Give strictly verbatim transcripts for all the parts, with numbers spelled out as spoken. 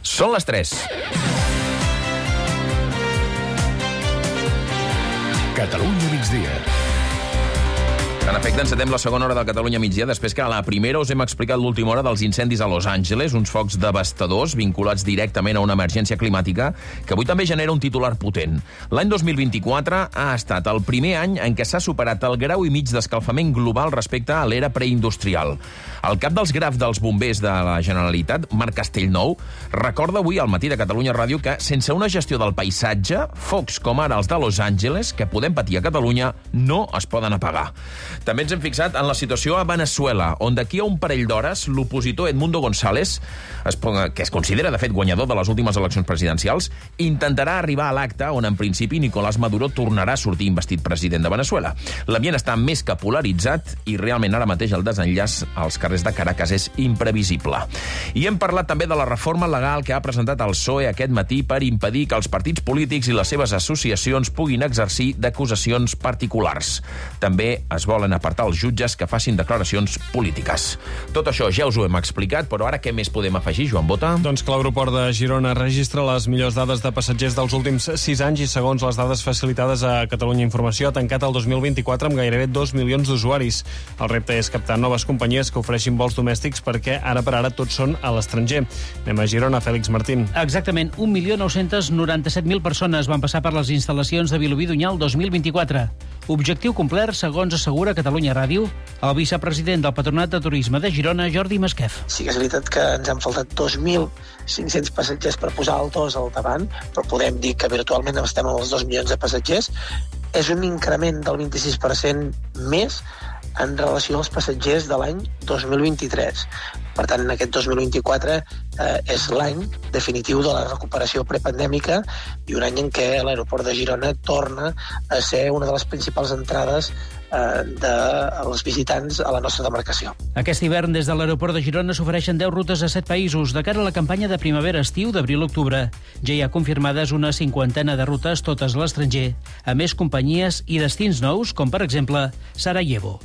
Són les tres. Catalunya migdia. En efecte, encetem la segona hora del Catalunya migdia, després que a la primera us hem explicat l'última hora dels incendis a Los Angeles, uns focs devastadors vinculats directament a una emergència climàtica que avui també genera un titular potent. L'any dos mil vint-i-quatre ha estat el primer any en què s'ha superat el grau i mig d'escalfament global respecte a l'era preindustrial. El cap dels grafs dels bombers de la Generalitat, Marc Castellnou, recorda avui al Matí de Catalunya Ràdio que sense una gestió del paisatge, focs com ara els de Los Angeles, que podem patir a Catalunya, no es poden apagar. També ens hem fixat en la situació a Veneçuela, on d'aquí a un parell d'hores l'opositor Edmundo González, que es considera, de fet, guanyador de les últimes eleccions presidencials, intentarà arribar a l'acte on, en principi, Nicolás Maduro tornarà a sortir investit president de Veneçuela. L'ambient està més que polaritzat i realment ara mateix el desenllaç als carrers de Caracas és imprevisible. I hem parlat també de la reforma legal que ha presentat el P S O E aquest matí per impedir que els partits polítics i les seves associacions puguin exercir d'acusacions particulars. També es volen apartar els jutges que facin declaracions polítiques. Tot això ja us ho hem explicat, però ara què més podem afegir, Joan Bota? Doncs que l'aeroport de Girona registra les millors dades de passatgers dels últims sis anys i, segons les dades facilitades a Catalunya Informació, ha tancat el dos mil vint-i-quatre amb gairebé dos milions d'usuaris. El repte és captar noves companyies que ofereixin vols domèstics perquè ara per ara tots són a l'estranger. Anem a Girona, Fèlix Martín. Exactament, un milió nou-cents noranta-set mil persones van passar per les instal·lacions de Vilobí d'Onyar el dos mil vint-i-quatre. Objectiu complert, segons assegura Catalunya Ràdio, el vicepresident del Patronat de Turisme de Girona, Jordi Masquef. Sí que és veritat que ens han faltat dos mil cinc-cents passatgers per posar el dos al davant, però podem dir que virtualment estem amb els dos milions de passatgers. És un increment del vint-i-sis per cent més en relació als passatgers de l'any dos mil vint-i-tres. Per tant, en aquest dos mil vint-i-quatre eh, és l'any definitiu de la recuperació prepandèmica i un any en què l'aeroport de Girona torna a ser una de les principals entrades eh, dels visitants a la nostra demarcació. Aquest hivern, des de l'aeroport de Girona s'ofereixen deu rutes a set països de cara a la campanya de primavera-estiu d'abril-octubre. Ja hi ha confirmades una cinquantena de rutes, totes a l'estranger, a més companyies i destins nous, com per exemple Sarajevo.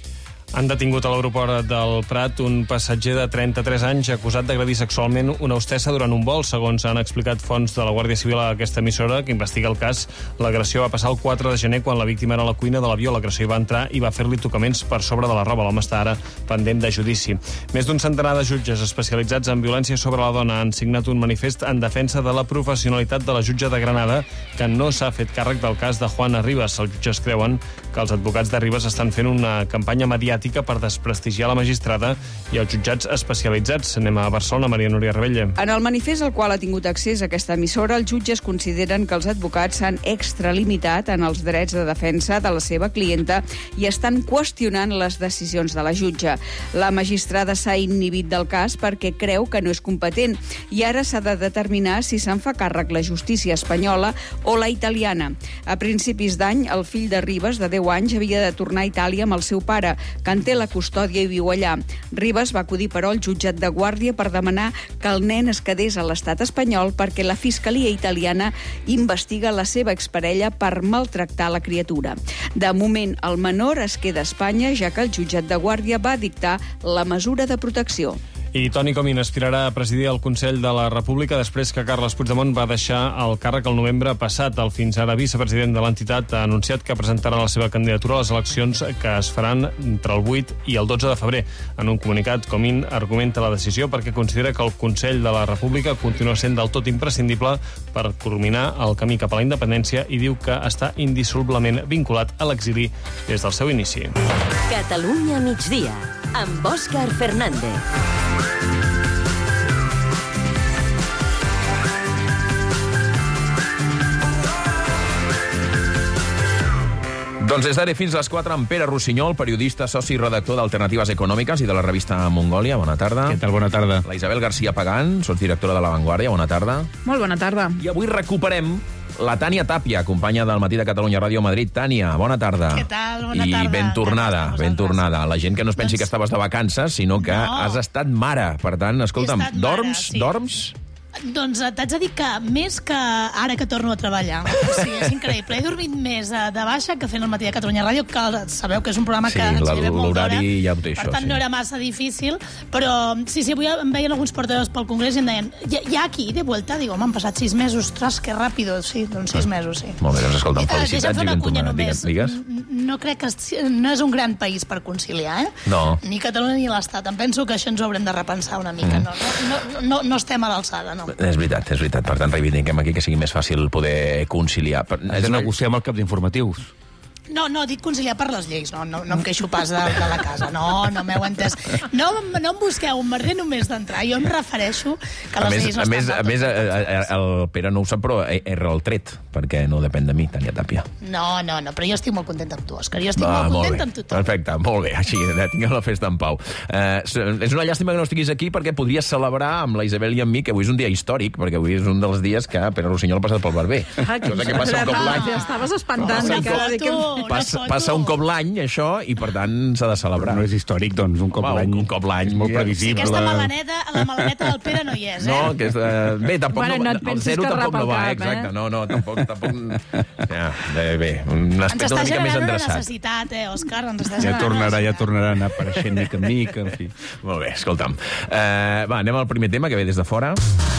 Han detingut a l'aeroport del Prat un passatger de trenta-tres anys acusat d'agredir sexualment una hostessa durant un vol. Segons han explicat fonts de la Guàrdia Civil a aquesta emissora que investiga el cas, l'agressió va passar el quatre de gener quan la víctima era a la cuina de l'avió. L'agressor hi va entrar i va fer-li tocaments per sobre de la roba. L'home està ara pendent de judici. Més d'un centenar de jutges especialitzats en violència sobre la dona han signat un manifest en defensa de la professionalitat de la jutge de Granada, que no s'ha fet càrrec del cas de Juana Rivas. Els jutges creuen que els advocats de Rivas estan fent una campanya mediàtica per desprestigiar la magistrada i els jutjats especialitzats. Anem a Barcelona, Maria Núria Rebella. En el manifest al qual ha tingut accés aquesta emissora, els jutges consideren que els advocats s'han extralimitat en els drets de defensa de la seva clienta i estan qüestionant les decisions de la jutge. La magistrada s'ha inhibit del cas perquè creu que no és competent i ara s'ha de determinar si se'n fa càrrec la justícia espanyola o la italiana. A principis d'any, el fill de Rivas, de deu anys, havia de tornar a Itàlia amb el seu pare, que en té la custòdia i viu allà. Rivas va acudir, però, al jutjat de Guàrdia per demanar que el nen es quedés a l'estat espanyol perquè la Fiscalia italiana investiga la seva exparella per maltractar la criatura. De moment, el menor es queda a Espanya, ja que el jutjat de Guàrdia va dictar la mesura de protecció. I Toni Comín aspirarà a presidir el Consell de la República després que Carles Puigdemont va deixar el càrrec el novembre passat. El fins ara vicepresident de l'entitat ha anunciat que presentarà la seva candidatura a les eleccions que es faran entre el vuit i el dotze de febrer. En un comunicat, Comín argumenta la decisió perquè considera que el Consell de la República continua sent del tot imprescindible per culminar el camí cap a la independència i diu que està indissolublement vinculat a l'exili des del seu inici. Catalunya migdia, amb Òscar Fernández. Doncs des d'ara fins a les quatre amb Pere Rossinyol, periodista, soci i redactor d'Alternatives Econòmiques i de la revista Mongòlia. Bona tarda. Què tal? Bona tarda. La Isabel García Pagán, sotsdirectora de La Vanguardia. Bona tarda. Molt bona tarda. I avui recuperem la Tània Tàpia, companya del Matí de Catalunya Ràdio Madrid. Tània, bona tarda. Què tal? Bona I tarda. I ben tornada, ben tornada. La gent que no es pensi doncs... que estaves de vacances, sinó que no. has estat mare. Per tant, escolta'm, mare, dorms? sí. Dorms? Doncs t'haig de dir que més que ara que torno a treballar. O sigui, és increïble. He dormit més de baixa que fent el matí a Catalunya Ràdio, que sabeu que és un programa sí, que ens lleva molt d'hora. Ja ho té, per això, tant, sí. no era massa difícil. Però sí, sí, avui em veien alguns portaveus pel Congrés i em deien, ja aquí, de vuelta? Digo, m'han passat sis mesos. Ostres, que ràpido. Sí, doncs sis mesos, sí. Molt bé, doncs escolta'm, Eh, felicitats. deixa'm fer una i ben cunya tornada. només. Digues. No crec que... es- No és un gran país per conciliar, eh? No. Ni Catalunya ni l'Estat. Em penso que això ens ho haurem de repensar una mica. No, no, no, no estem a l'alçada, no. És veritat, és veritat. Per tant, reivindiquem aquí que sigui més fàcil poder conciliar. Però Has és de una... negociar amb el cap d'informatius. No, no, dic conciliar per les lleis, no, no, no em queixo pas de, de la casa, no, no m'heu entès. No, no em busqueu un merder només d'entrar, jo em refereixo que A les més, lleis no a més, estan a del més, tot eh, fetes. eh, el Pere no ho sap, però erra el tret, perquè no depèn de mi, Tania Tàpia. No, no, no, però jo estic molt contenta amb tu, Òscar, jo estic Va, molt molt contenta bé. amb tothom. Perfecte, molt bé. Així, eh, tingueu la festa en pau. Eh, és una llàstima que no estiguis aquí perquè podries celebrar amb la Isabel i amb mi que avui és un dia històric, perquè avui és un dels dies que Pere Rossinyol ha passat pel barber. Ah, Cosa que passa un cop l'any. Ja estaves espantant. Passa No, un encara cop- dic que... Una Passa, foto. passa un cop l'any, això, i per tant s'ha de celebrar. No és històric, doncs, un cop Home, l'any. un cop l'any. És molt Ja. previsible. Aquesta melaneta, la melaneta del Pere no hi és, eh? No, que és... Uh, bé, tampoc Bueno, no, no et el pensis zero que tampoc rapa no el va, cap, eh? Exacte. eh? No, no, tampoc... tampoc... Ja, bé, bé, un Ens aspecte està una mica més generant una endreçat. necessitat, eh, Òscar? Ens està Ja generant tornarà, una ja necessitat. tornarà a anar apareixent mica en mica, en fi. Molt bé, escolta'm. Uh, va, anem al primer tema, que ve des de fora.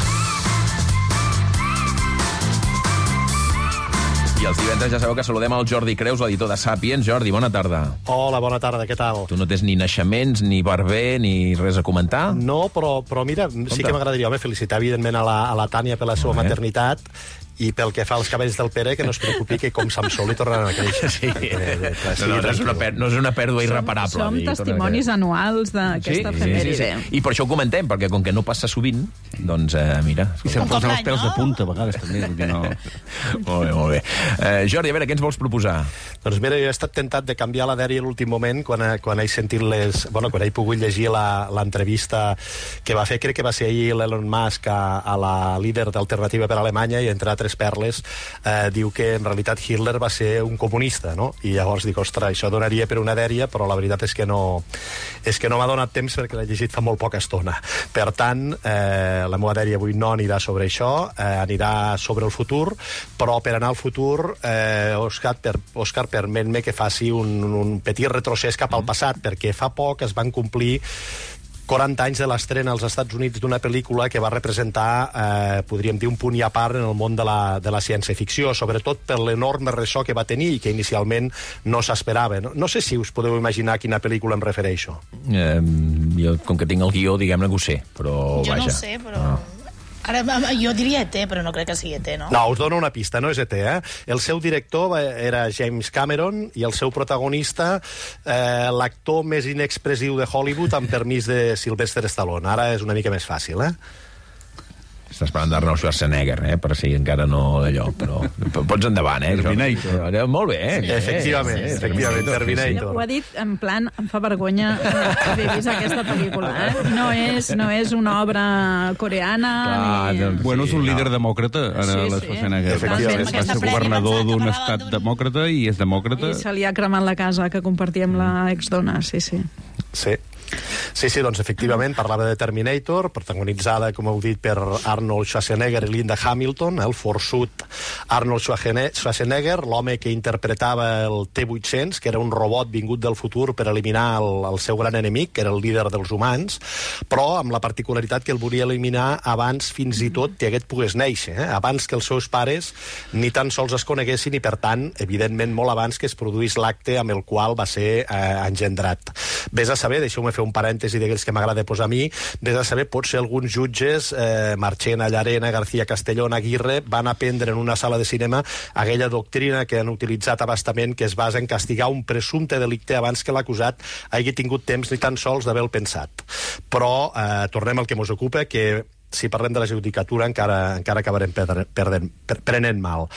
I els divendres ja sabeu que saludem al Jordi Creus, l'editor de Sàpiens. Jordi, bona tarda. Hola, bona tarda, què tal? Tu no tens ni naixements, ni barber, ni res a comentar? No, però, però mira, sí que m'agradaria, home, felicitar evidentment a la, a la Tània per la seva Molt bé. maternitat i pel que fa als cabells del Pere, que no es preocupi, que com Samsó li tornaran a créixer. Sí. Eh, que No, sigui no, no, és una tranquil. per, no és una pèrdua irreparable. Som dir, testimonis anuals d'aquesta efemèride. I per això ho comentem, perquè com que no passa sovint, doncs, eh, mira... I se'm Un cop posen els l'any, pèls no? de punta, a vegades, també. vull dir, No... Molt bé, molt bé. Eh, Jordi, a veure, què ens vols proposar? Doncs mira, jo he estat tentat de canviar la dèria a l'últim moment quan, he- quan he sentit les... Bueno, quan he pogut llegir la- l'entrevista que va fer, crec que va ser ahir l'Elon Musk a, a la líder d'Alternativa per Alemanya, i entre altres perles eh, diu que en realitat Hitler va ser un comunista, no? I llavors dic, ostres, això donaria per una dèria, però la veritat és que no és que no m'ha donat temps perquè l'he llegit fa molt poca estona. Per tant, eh, la meva dèria avui no anirà sobre això, eh, anirà sobre el futur, però per anar al futur, eh, Òscar, per, Òscar, permet-me que faci un, un petit retrocés cap al passat, perquè fa poc es van complir quaranta anys de l'estrena als Estats Units d'una pel·lícula que va representar, eh, podríem dir, un punt i a part en el món de la, de la ciència-ficció, sobretot per l'enorme ressò que va tenir i que inicialment no s'esperava. No, no sé si us podeu imaginar a quina pel·lícula em refereixo. Eh, jo, com que tinc el guió, diguem-ne que ho sé, però Jo vaja. no ho sé, però... Ara, jo diria E T, però no crec que sigui E T, no? No, us dono una pista, no és E T, eh? El seu director va- era James Cameron i el seu protagonista, eh, l'actor més inexpressiu de Hollywood, amb permís de Sylvester Stallone. Ara és una mica més fàcil, eh? Estàs parlant d'Arnold Schwarzenegger, eh? Per si encara no d'allò, però... Pots endavant, eh? Terminator. Eh, Molt bé, eh? Sí, efectivament, Eh, efectivament, Terminator. Ho ha dit en plan, em fa vergonya haver vist aquesta pel·lícula. Eh? No, és, no és una obra coreana. Clar, ni... doncs- Bueno, és un Sí, líder no. demòcrata, ara Sí, la sí. Schwarzenegger. Efectivament. Va ser Aquesta prèvia governador pensava que d'un parlava estat d'un- demòcrata i és demòcrata. I se li ha cremat la casa que compartia amb la exdona, sí, sí. Sí. Sí, sí, doncs efectivament parlava de Terminator, protagonitzada, com heu dit, per Arnold Schwarzenegger i Linda Hamilton, el forçut Arnold Schwarzenegger, Schwarzenegger, l'home que interpretava el T vuit-cents, que era un robot vingut del futur per eliminar el, el seu gran enemic, que era el líder dels humans, però amb la particularitat que el volia eliminar abans fins i tot que aquest pogués néixer, eh? Abans que els seus pares ni tan sols es coneguessin i, per tant, evidentment, molt abans que es produís l'acte amb el qual va ser eh, engendrat. Vés a saber, deixeu-me fer un parèntesi d'aquells que m'agrada posar a mi, vés a saber, potser alguns jutges, eh, Marchena, Llarena, García Castellón, Aguirre, van aprendre en una sala de cinema aquella doctrina que han utilitzat abastament, que es basa en castigar un presumpte delicte abans que l'acusat hagi tingut temps ni tan sols d'haver-lo pensat. Però eh, tornem al que mos ocupa, que si parlem de la judicatura encara, encara acabarem perdre, perdent, per, prenent mal.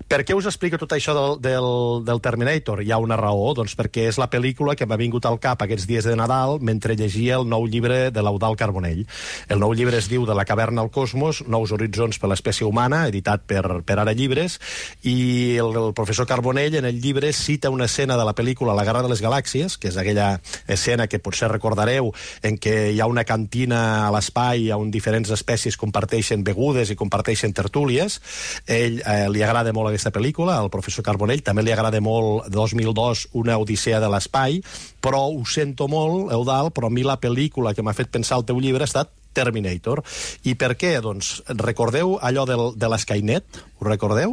Per què us explico tot això del, del, del Terminator? Hi ha una raó, doncs perquè és la pel·lícula que m'ha vingut al cap aquests dies de Nadal mentre llegia el nou llibre de l'Eudald Carbonell. El nou llibre es diu De la caverna al cosmos, nous horitzons per l'espècie humana, editat per, per Ara Llibres, i el, el professor Carbonell en el llibre cita una escena de la pel·lícula La guerra de les galàxies, que és aquella escena que potser recordareu en què hi ha una cantina a l'espai on diferents espècies comparteixen begudes i comparteixen tertúlies. Ell eh, li agrada molt aquesta pel·lícula, al professor Carbonell, també li agrada molt dos mil dos Una odissea de l'espai, però ho sento molt, Eudald, però a mi la pel·lícula que m'ha fet pensar el teu llibre ha estat Terminator. I per què? Doncs recordeu allò del, de l'Skynet? Ho recordeu?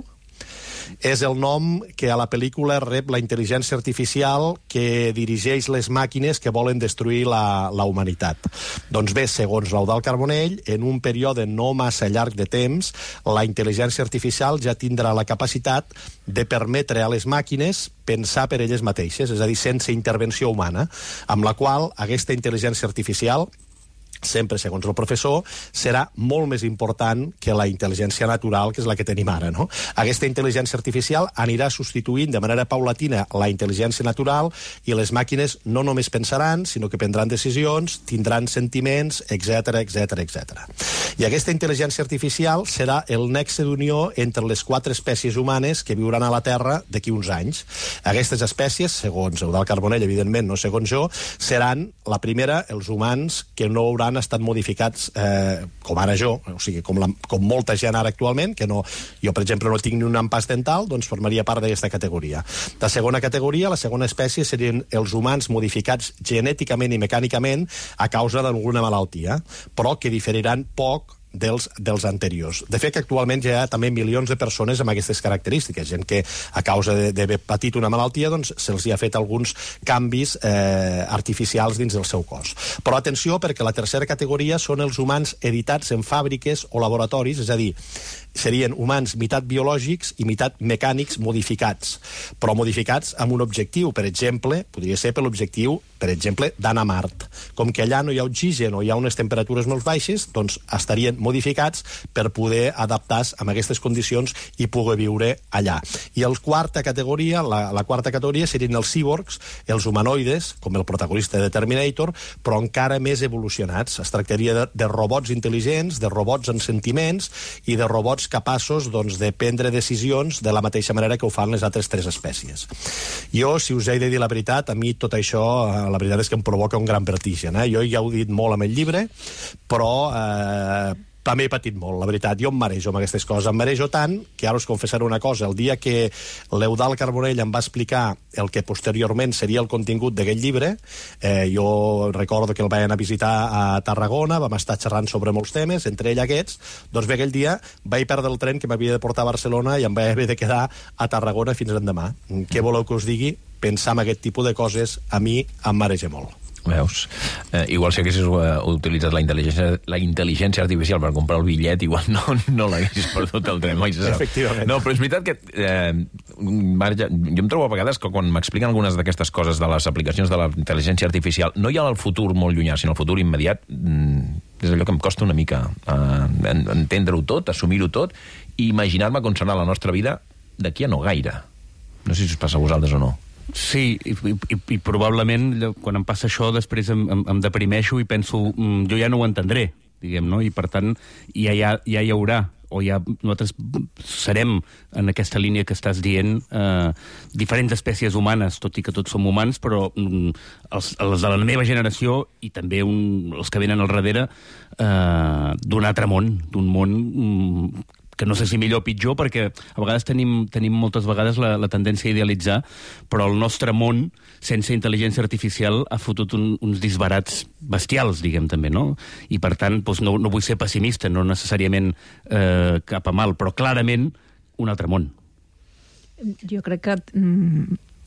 És el nom que a la pel·lícula rep la intel·ligència artificial que dirigeix les màquines que volen destruir la, la humanitat. Doncs bé, segons l'Eudald Carbonell, en un període no massa llarg de temps, la intel·ligència artificial ja tindrà la capacitat de permetre a les màquines pensar per elles mateixes, és a dir, sense intervenció humana, amb la qual aquesta intel·ligència artificial, sempre segons el professor, serà molt més important que la intel·ligència natural, que és la que tenim ara, no? Aquesta intel·ligència artificial anirà substituint de manera paulatina la intel·ligència natural i les màquines no només pensaran, sinó que prendran decisions, tindran sentiments, etc etc etc. I aquesta intel·ligència artificial serà el nexe d'unió entre les quatre espècies humanes que viuran a la Terra d'aquí uns anys. Aquestes espècies, segons Eudald Carbonell, evidentment, no segons jo, seran la primera, els humans, que no hauran han estat modificats eh, com ara jo, o sigui, com, la, com molta gent ara actualment, que no, jo, per exemple, no tinc ni un empàs dental, doncs formaria part d'aquesta categoria. La segona categoria, la segona espècie, serien els humans modificats genèticament i mecànicament a causa d'alguna malaltia, però que diferiran poc dels, dels anteriors. De fet, que actualment ja hi ha també milions de persones amb aquestes característiques, gent que a causa d'haver patit una malaltia doncs se'ls hi ha fet alguns canvis eh, artificials dins del seu cos. Però atenció, perquè la tercera categoria són els humans editats en fàbriques o laboratoris, és a dir, serien humans mitat biològics i mitat mecànics modificats, però modificats amb un objectiu. Per exemple, podria ser per l'objectiu, per exemple, d'anar a Mart. Com que allà no hi ha oxigen o hi ha unes temperatures molt baixes, doncs estarien modificats per poder adaptar-se a aquestes condicions i poder viure allà. I la quarta categoria, la, la quarta categoria serien els cíborgs, els humanoides, com el protagonista de Terminator, però encara més evolucionats. Es tractaria de, de robots intel·ligents, de robots amb sentiments i de robots capaços doncs, de prendre decisions de la mateixa manera que ho fan les altres tres espècies. Jo, si us he de dir la veritat, a mi tot això, la veritat és que em provoca un gran vertigen. Eh? Jo ja ho he dit molt amb el llibre, però eh, també he patit molt, la veritat. Jo em marejo amb aquestes coses. Em marejo tant que ara us confessaré una cosa. El dia que l'Eudald Carbonell em va explicar el que posteriorment seria el contingut d'aquest llibre, eh, jo recordo que el vaig anar a visitar a Tarragona, vam estar xerrant sobre molts temes, entre ell aquests, doncs bé, aquell dia vaig perdre el tren que m'havia de portar a Barcelona i em vaig haver de quedar a Tarragona fins l'endemà. Què voleu que us digui? Pensar en aquest tipus de coses a mi em mareja molt. Veus? Eh, igual si haguessis uh, utilitzat la intel·ligència, la intel·ligència artificial per comprar el bitllet, igual no, no l'haguessis perdut el tren. Efectivament. No, però és veritat que eh, Marja, jo em trobo a vegades que quan m'expliquen algunes d'aquestes coses de les aplicacions de la intel·ligència artificial, no hi ha el futur molt llunyà, sinó el futur immediat, mm, és allò que em costa una mica eh, entendre-ho tot, assumir-ho tot, i imaginar-me com serà la nostra vida d'aquí a no gaire. No sé si us passa a vosaltres o no. Sí, i, i, i probablement quan em passa això després em, em, em deprimeixo i penso, mm, jo ja no ho entendré, diguem, no? I per tant ja, ja, ja hi haurà, o ja nosaltres serem en aquesta línia que estàs dient, eh, diferents espècies humanes, tot i que tots som humans, però mm, els, els de la meva generació i també un, els que venen al darrere eh, d'un altre món, d'un món mm, que no sé si millor o pitjor, perquè a vegades tenim, tenim moltes vegades la, la tendència a idealitzar, però el nostre món, sense intel·ligència artificial, ha fotut un, uns disbarats bestials, diguem, també, no? I, per tant, doncs, no, no vull ser pessimista, no necessàriament eh, cap a mal, però clarament un altre món. Jo crec que mm,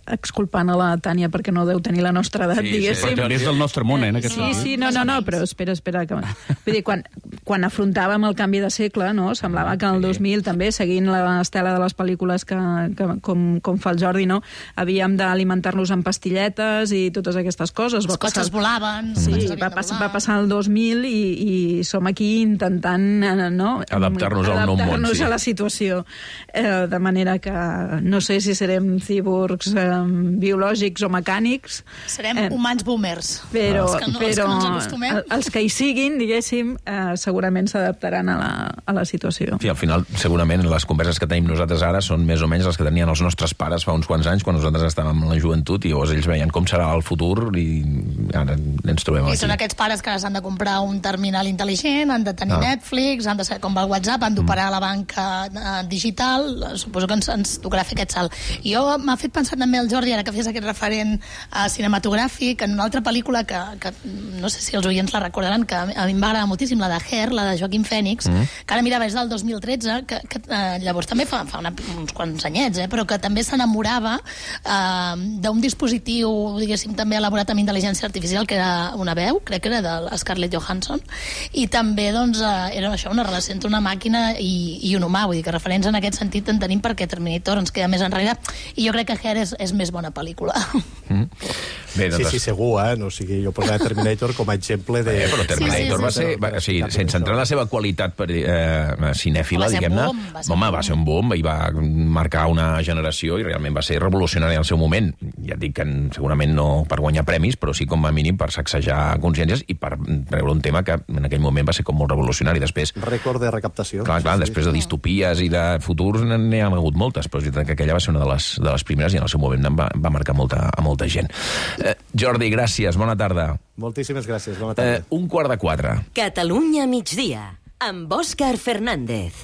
exculpant a la Tània perquè no deu tenir la nostra edat, sí, diguéssim. Sí, però és del nostre món, eh, en aquest Sí, sentit. sí, no, no, no, però espera, espera. Que... Vull dir, quan, quan afrontàvem el canvi de segle, no? Semblava que el dos mil, també, seguint l'estela de les pel·lícules que, que com, com fa el Jordi, no? Havíem d'alimentar-nos amb pastilletes i totes aquestes coses. Els cotxes volaven. Sí, va, pass, va passar el dos mil i, i som aquí intentant no? adaptar-nos al nou món. Adaptar-nos sí. a la situació. Eh, de manera que no sé si serem cíborgs eh, biològics o mecànics. Serem eh, humans boomers. Però, els que no, però els que no ens acostumem. els que hi siguin, diguéssim, eh, segurament s'adaptaran a, la, a la situació. Sí, al final, segurament, les converses que tenim nosaltres ara són més o menys les que tenien els nostres pares fa uns quants anys, quan nosaltres estàvem en la joventut, i llavors ells veien com serà el futur, i ara ens trobem I aquí. són aquests pares que s'han de comprar un terminal intel·ligent, han de tenir Ah. Netflix, han de saber com va el WhatsApp, han d'operar a la banca eh, digital. Suposo que ens, ens tocarà fer aquest salt. I jo m'ha fet pensar també el Jordi, ara que fes aquest referent uh, cinematogràfic, en una altra pel·lícula que, que no sé si els oients la recordaran, que a mi em va agradar moltíssim, la de Her, la de Joaquim Fènix, mm. que ara mirava és del dos mil tretze, que, que uh, llavors també fa, fa una, uns quants anyets, eh, però que també s'enamorava uh, d'un dispositiu, diguéssim, també elaborat amb intel·ligència artificial, que era una veu, crec que era de Scarlett Johansson, i també doncs, uh, era això, una relació entre una màquina i, i un humà, vull dir que referents en aquest sentit en tenim, perquè Terminator ens queda més enrere, i jo crec que Her és, és més bona pel·lícula. Mm. Bé, sí, sí, segur, eh? No, o sigui, jo posava Terminator com a exemple de... Eh, però Terminator sí, sí, sí. va ser... Va, o sigui, sense entrar en la seva qualitat per, eh, cinèfila, diguem-ne, home, va ser un boom i va marcar una generació i realment va ser revolucionari al seu moment. Ja et dic que segurament no per guanyar premis, però sí com a mínim per sacsejar consciències i per treure un tema que en aquell moment va ser com molt revolucionari. Després... Rècord de recaptació. Clar, clar, sí, després sí. de distopies i de futurs n'hi ha hagut moltes, però és veritat que aquella va ser una de les, de les primeres i en el seu moment va, va marcar molta, a molta gent. Eh, Jordi, gràcies, bona tarda. Moltíssimes gràcies, bona tarda. Eh, un quart de quatre. Catalunya migdia, amb Òscar Fernández.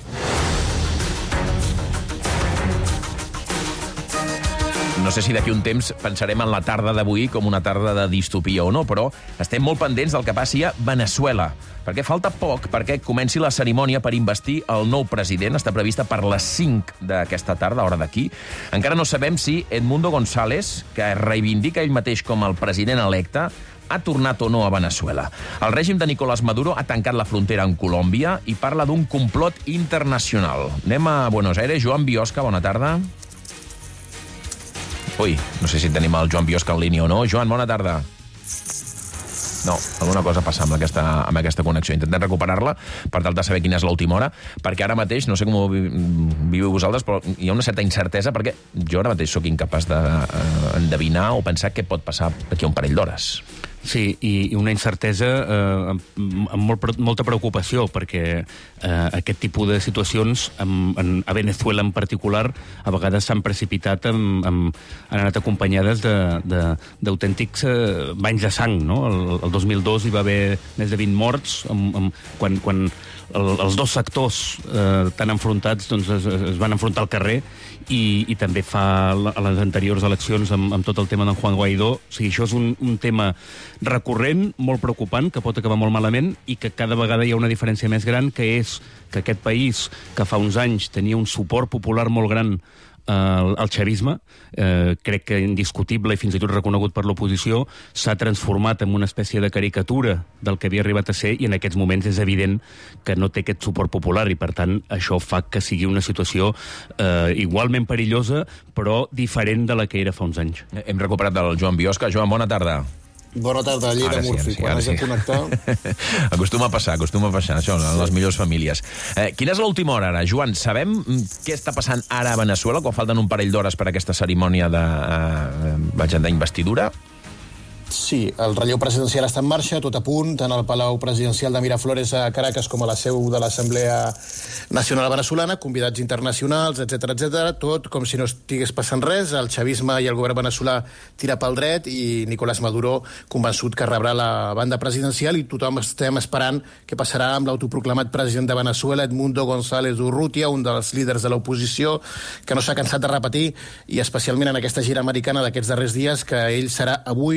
No sé si d'aquí un temps pensarem en la tarda d'avui com una tarda de distopia o no, però estem molt pendents del que passi a Veneçuela, perquè falta poc perquè comenci la cerimònia per investir el nou president. Està prevista per les cinc d'aquesta tarda, hora d'aquí. Encara no sabem si Edmundo González, que reivindica ell mateix com el president electe, ha tornat o no a Veneçuela. El règim de Nicolás Maduro ha tancat la frontera amb Colòmbia i parla d'un complot internacional. Anem a Buenos Aires. Joan Biosca, bona tarda. Ui, no sé si tenim el Joan Biosca en línia o no. Joan, bona tarda. No, alguna cosa passa amb aquesta, amb aquesta connexió. Intentem recuperar-la per tal de saber quina és l'última hora, perquè ara mateix, no sé com ho viviu vosaltres, però hi ha una certa incertesa, perquè jo ara mateix sóc incapaç d'endevinar o pensar què pot passar d'aquí a un parell d'hores. Sí, i una incertesa eh, amb, amb molt, molta preocupació, perquè eh, aquest tipus de situacions, amb, en, a Veneçuela en particular, a vegades s'han precipitat, amb, amb, han anat acompanyades d'autèntics eh, banys de sang, no? El, el dos mil dos hi va haver més de vint morts, amb, amb, quan, quan el, els dos sectors eh, tan enfrontats doncs, es, es van enfrontar al carrer, i, i també fa a les anteriors eleccions amb, amb tot el tema d'en Juan Guaidó. O sigui, això és un, un tema recurrent, molt preocupant, que pot acabar molt malament i que cada vegada hi ha una diferència més gran, que és que aquest país, que fa uns anys tenia un suport popular molt gran al, al chavisme, eh, crec que indiscutible i fins i tot reconegut per l'oposició, s'ha transformat en una espècie de caricatura del que havia arribat a ser, i en aquests moments és evident que no té aquest suport popular, i per tant això fa que sigui una situació eh, igualment perillosa, però diferent de la que era fa uns anys. Hem recuperat el Joan Biosca. Joan, bona tarda. Bona tarda, Lleida sí, Murphy. Sí, quan has sí. de connectar... acostuma a passar, acostuma a passar, això, en les millors famílies. Eh, quina és l'última hora, ara? Joan, sabem què està passant ara a Veneçuela, quan falten un parell d'hores per a aquesta cerimònia de, eh, d'investidura? Sí, el relleu presidencial està en marxa, tot a punt, tant al Palau Presidencial de Miraflores a Caracas com a la seu de l'Assemblea Nacional Venezolana, convidats internacionals, etcètera, etcètera, tot com si no estigués passant res. El chavisme i el govern venezolà tira pel dret i Nicolás Maduro convençut que rebrà la banda presidencial, i tothom estem esperant què passarà amb l'autoproclamat president de Veneçuela, Edmundo González Urrutia, un dels líders de l'oposició, que no s'ha cansat de repetir, i especialment en aquesta gira americana d'aquests darrers dies, que ell serà avui a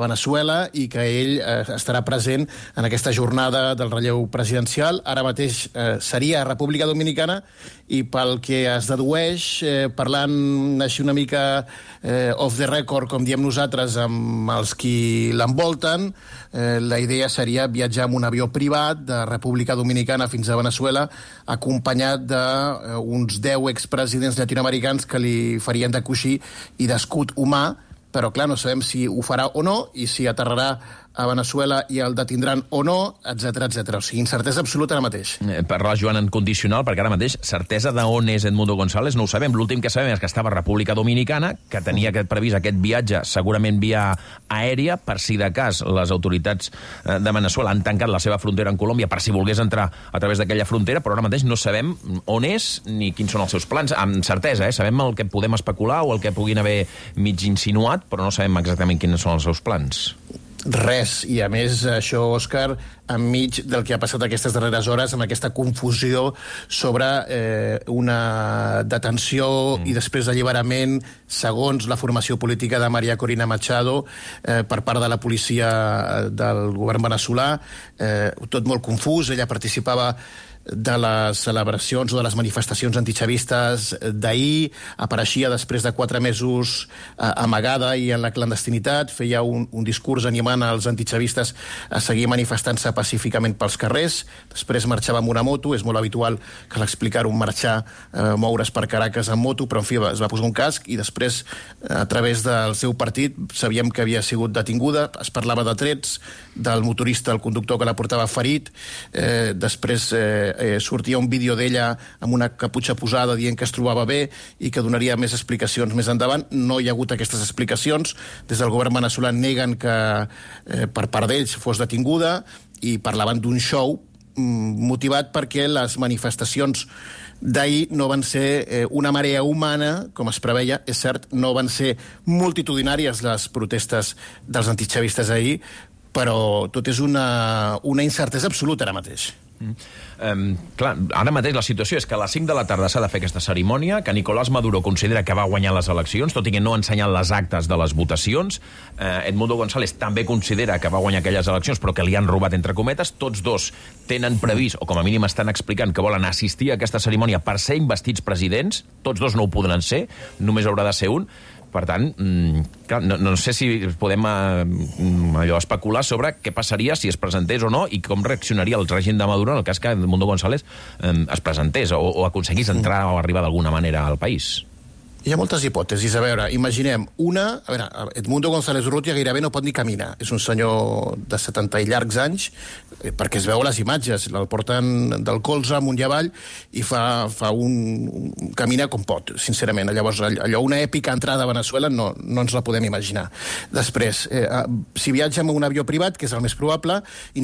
Venezuela i que ell eh, estarà present en aquesta jornada del relleu presidencial. Ara mateix eh, seria a República Dominicana i pel que es dedueix, eh, parlant així una mica eh, off the record, com diem nosaltres, amb els qui l'envolten, eh, la idea seria viatjar amb un avió privat de República Dominicana fins a Venezuela, acompanyat d'uns deu expresidents llatinoamericans que li farien de coixí i d'escut humà, però clar, no sabem si ho farà o no i si aterrarà a Venezuela i el detindran o no, etcètera, etcètera. O sigui, incertesa absoluta ara mateix. Eh, parla Joan en condicional, perquè ara mateix certesa d'on és Edmundo González no ho sabem. L'últim que sabem és que estava a República Dominicana, que tenia aquest previst aquest viatge segurament via aèria, per si de cas les autoritats de Venezuela han tancat la seva frontera en Colòmbia per si volgués entrar a través d'aquella frontera, però ara mateix no sabem on és ni quins són els seus plans. Amb certesa, eh? Sabem el que podem especular o el que puguin haver mig insinuat, però no sabem exactament quins són els seus plans. Res, i a més això, Òscar, enmig del que ha passat aquestes darreres hores amb aquesta confusió sobre eh, una detenció mm. i després alliberament segons la formació política de María Corina Machado eh, per part de la policia del govern veneçolà, eh, tot molt confús. Ella participava de les celebracions o de les manifestacions antichavistes d'ahir, apareixia després de quatre mesos eh, amagada i en la clandestinitat, feia un, un discurs animant als antichavistes a seguir manifestant-se pacíficament pels carrers, després marxava amb una moto, és molt habitual que l'explicar un marxar, eh, moure's per Caracas amb moto, però en fi, es va posar un casc i després, a través del seu partit, sabíem que havia sigut detinguda, es parlava de trets, del motorista, el conductor que la portava ferit, eh, després eh, eh, sortia un vídeo d'ella amb una caputxa posada dient que es trobava bé i que donaria més explicacions més endavant. No hi ha hagut aquestes explicacions. Des del govern veneçolà neguen que eh, per part d'ells fos detinguda i parlaven d'un show mm, motivat perquè les manifestacions d'ahir no van ser eh, una marea humana, com es preveia. És cert, no van ser multitudinàries les protestes dels antichavistes ahir, però tot és una, una incertesa absoluta ara mateix. Mm. Um, clar, ara mateix la situació és que a les cinc de la tarda s'ha de fer aquesta cerimònia, que Nicolás Maduro considera que va guanyar les eleccions, tot i que no ha ensenyat les actes de les votacions. uh, Edmundo González també considera que va guanyar aquelles eleccions però que li han robat, entre cometes. Tots dos tenen previst, o com a mínim estan explicant, que volen assistir a aquesta cerimònia per ser investits presidents. Tots dos no ho podran ser, només haurà de ser un. Per tant, clar, no, no sé si podem eh, allò, especular sobre què passaria si es presentés o no i com reaccionaria el règim de Maduro en el cas que Edmundo González eh, es presentés o, o aconseguís entrar o arribar d'alguna manera al país. Hi ha moltes hipòtesis. A veure, imaginem una... A veure, Edmundo González Urrutia gairebé no pot ni caminar. És un senyor de setanta i llargs anys, eh, perquè es veu a les imatges. El porten del colze amunt i avall i fa, fa un, un... camina com pot, sincerament. Llavors, allò, una èpica entrada a Venezuela no, no ens la podem imaginar. Després, eh, si viatja amb un avió privat, que és el més probable,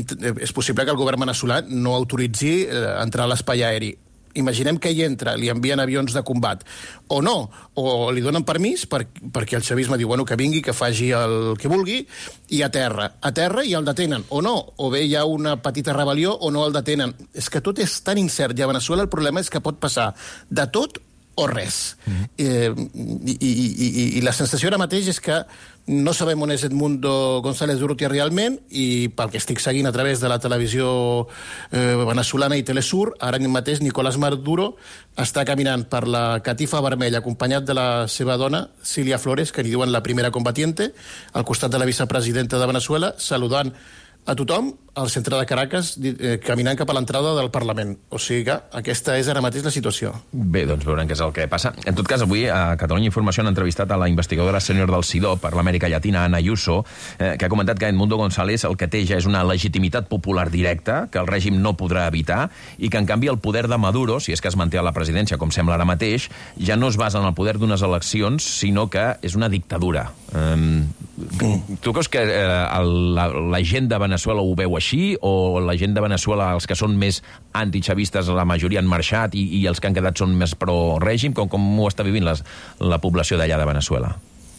és possible que el govern veneçolà no autoritzi eh, entrar a l'espai aeri. Imaginem que hi entra, li envien avions de combat, o no, o li donen permís per, perquè el xavisme diu, bueno, que vingui, que faci el que vulgui, i a terra. A terra i el detenen, o no, o bé hi ha una petita rebel·lió o no el detenen. És que tot és tan incert, i a Venezuela el problema és que pot passar de tot o res. Mm-hmm. eh, i, i, i, I la sensació ara mateix és que no sabem on és Edmundo González Urrutia realment, i pel que estic seguint a través de la televisió eh, veneçolana i Telesur, ara mateix Nicolás Maduro està caminant per la catifa vermella acompanyat de la seva dona, Cilia Flores, que li diuen la primera combatiente, al costat de la vicepresidenta de Venezuela, saludant a tothom al centre de Caracas, eh, caminant cap a l'entrada del Parlament. O sigui que aquesta és ara mateix la situació. Bé, doncs veurem què és el que passa. En tot cas, avui a Catalunya Informació han entrevistat a la investigadora sènior del CIDO per l'Amèrica Llatina, Ana Ayuso, eh, que ha comentat que Edmundo González el que té ja és una legitimitat popular directa, que el règim no podrà evitar, i que, en canvi, el poder de Maduro, si és que es manté a la presidència, com sembla ara mateix, ja no es basa en el poder d'unes eleccions, sinó que és una dictadura. Um, mm. Tu creus que eh, la, la gent de Venezuela ho veu així, o la gent de Venezuela, els que són més antichavistes, la majoria han marxat i, i els que han quedat són més pro-règim? Com, com ho està vivint les, la població d'allà de Venezuela?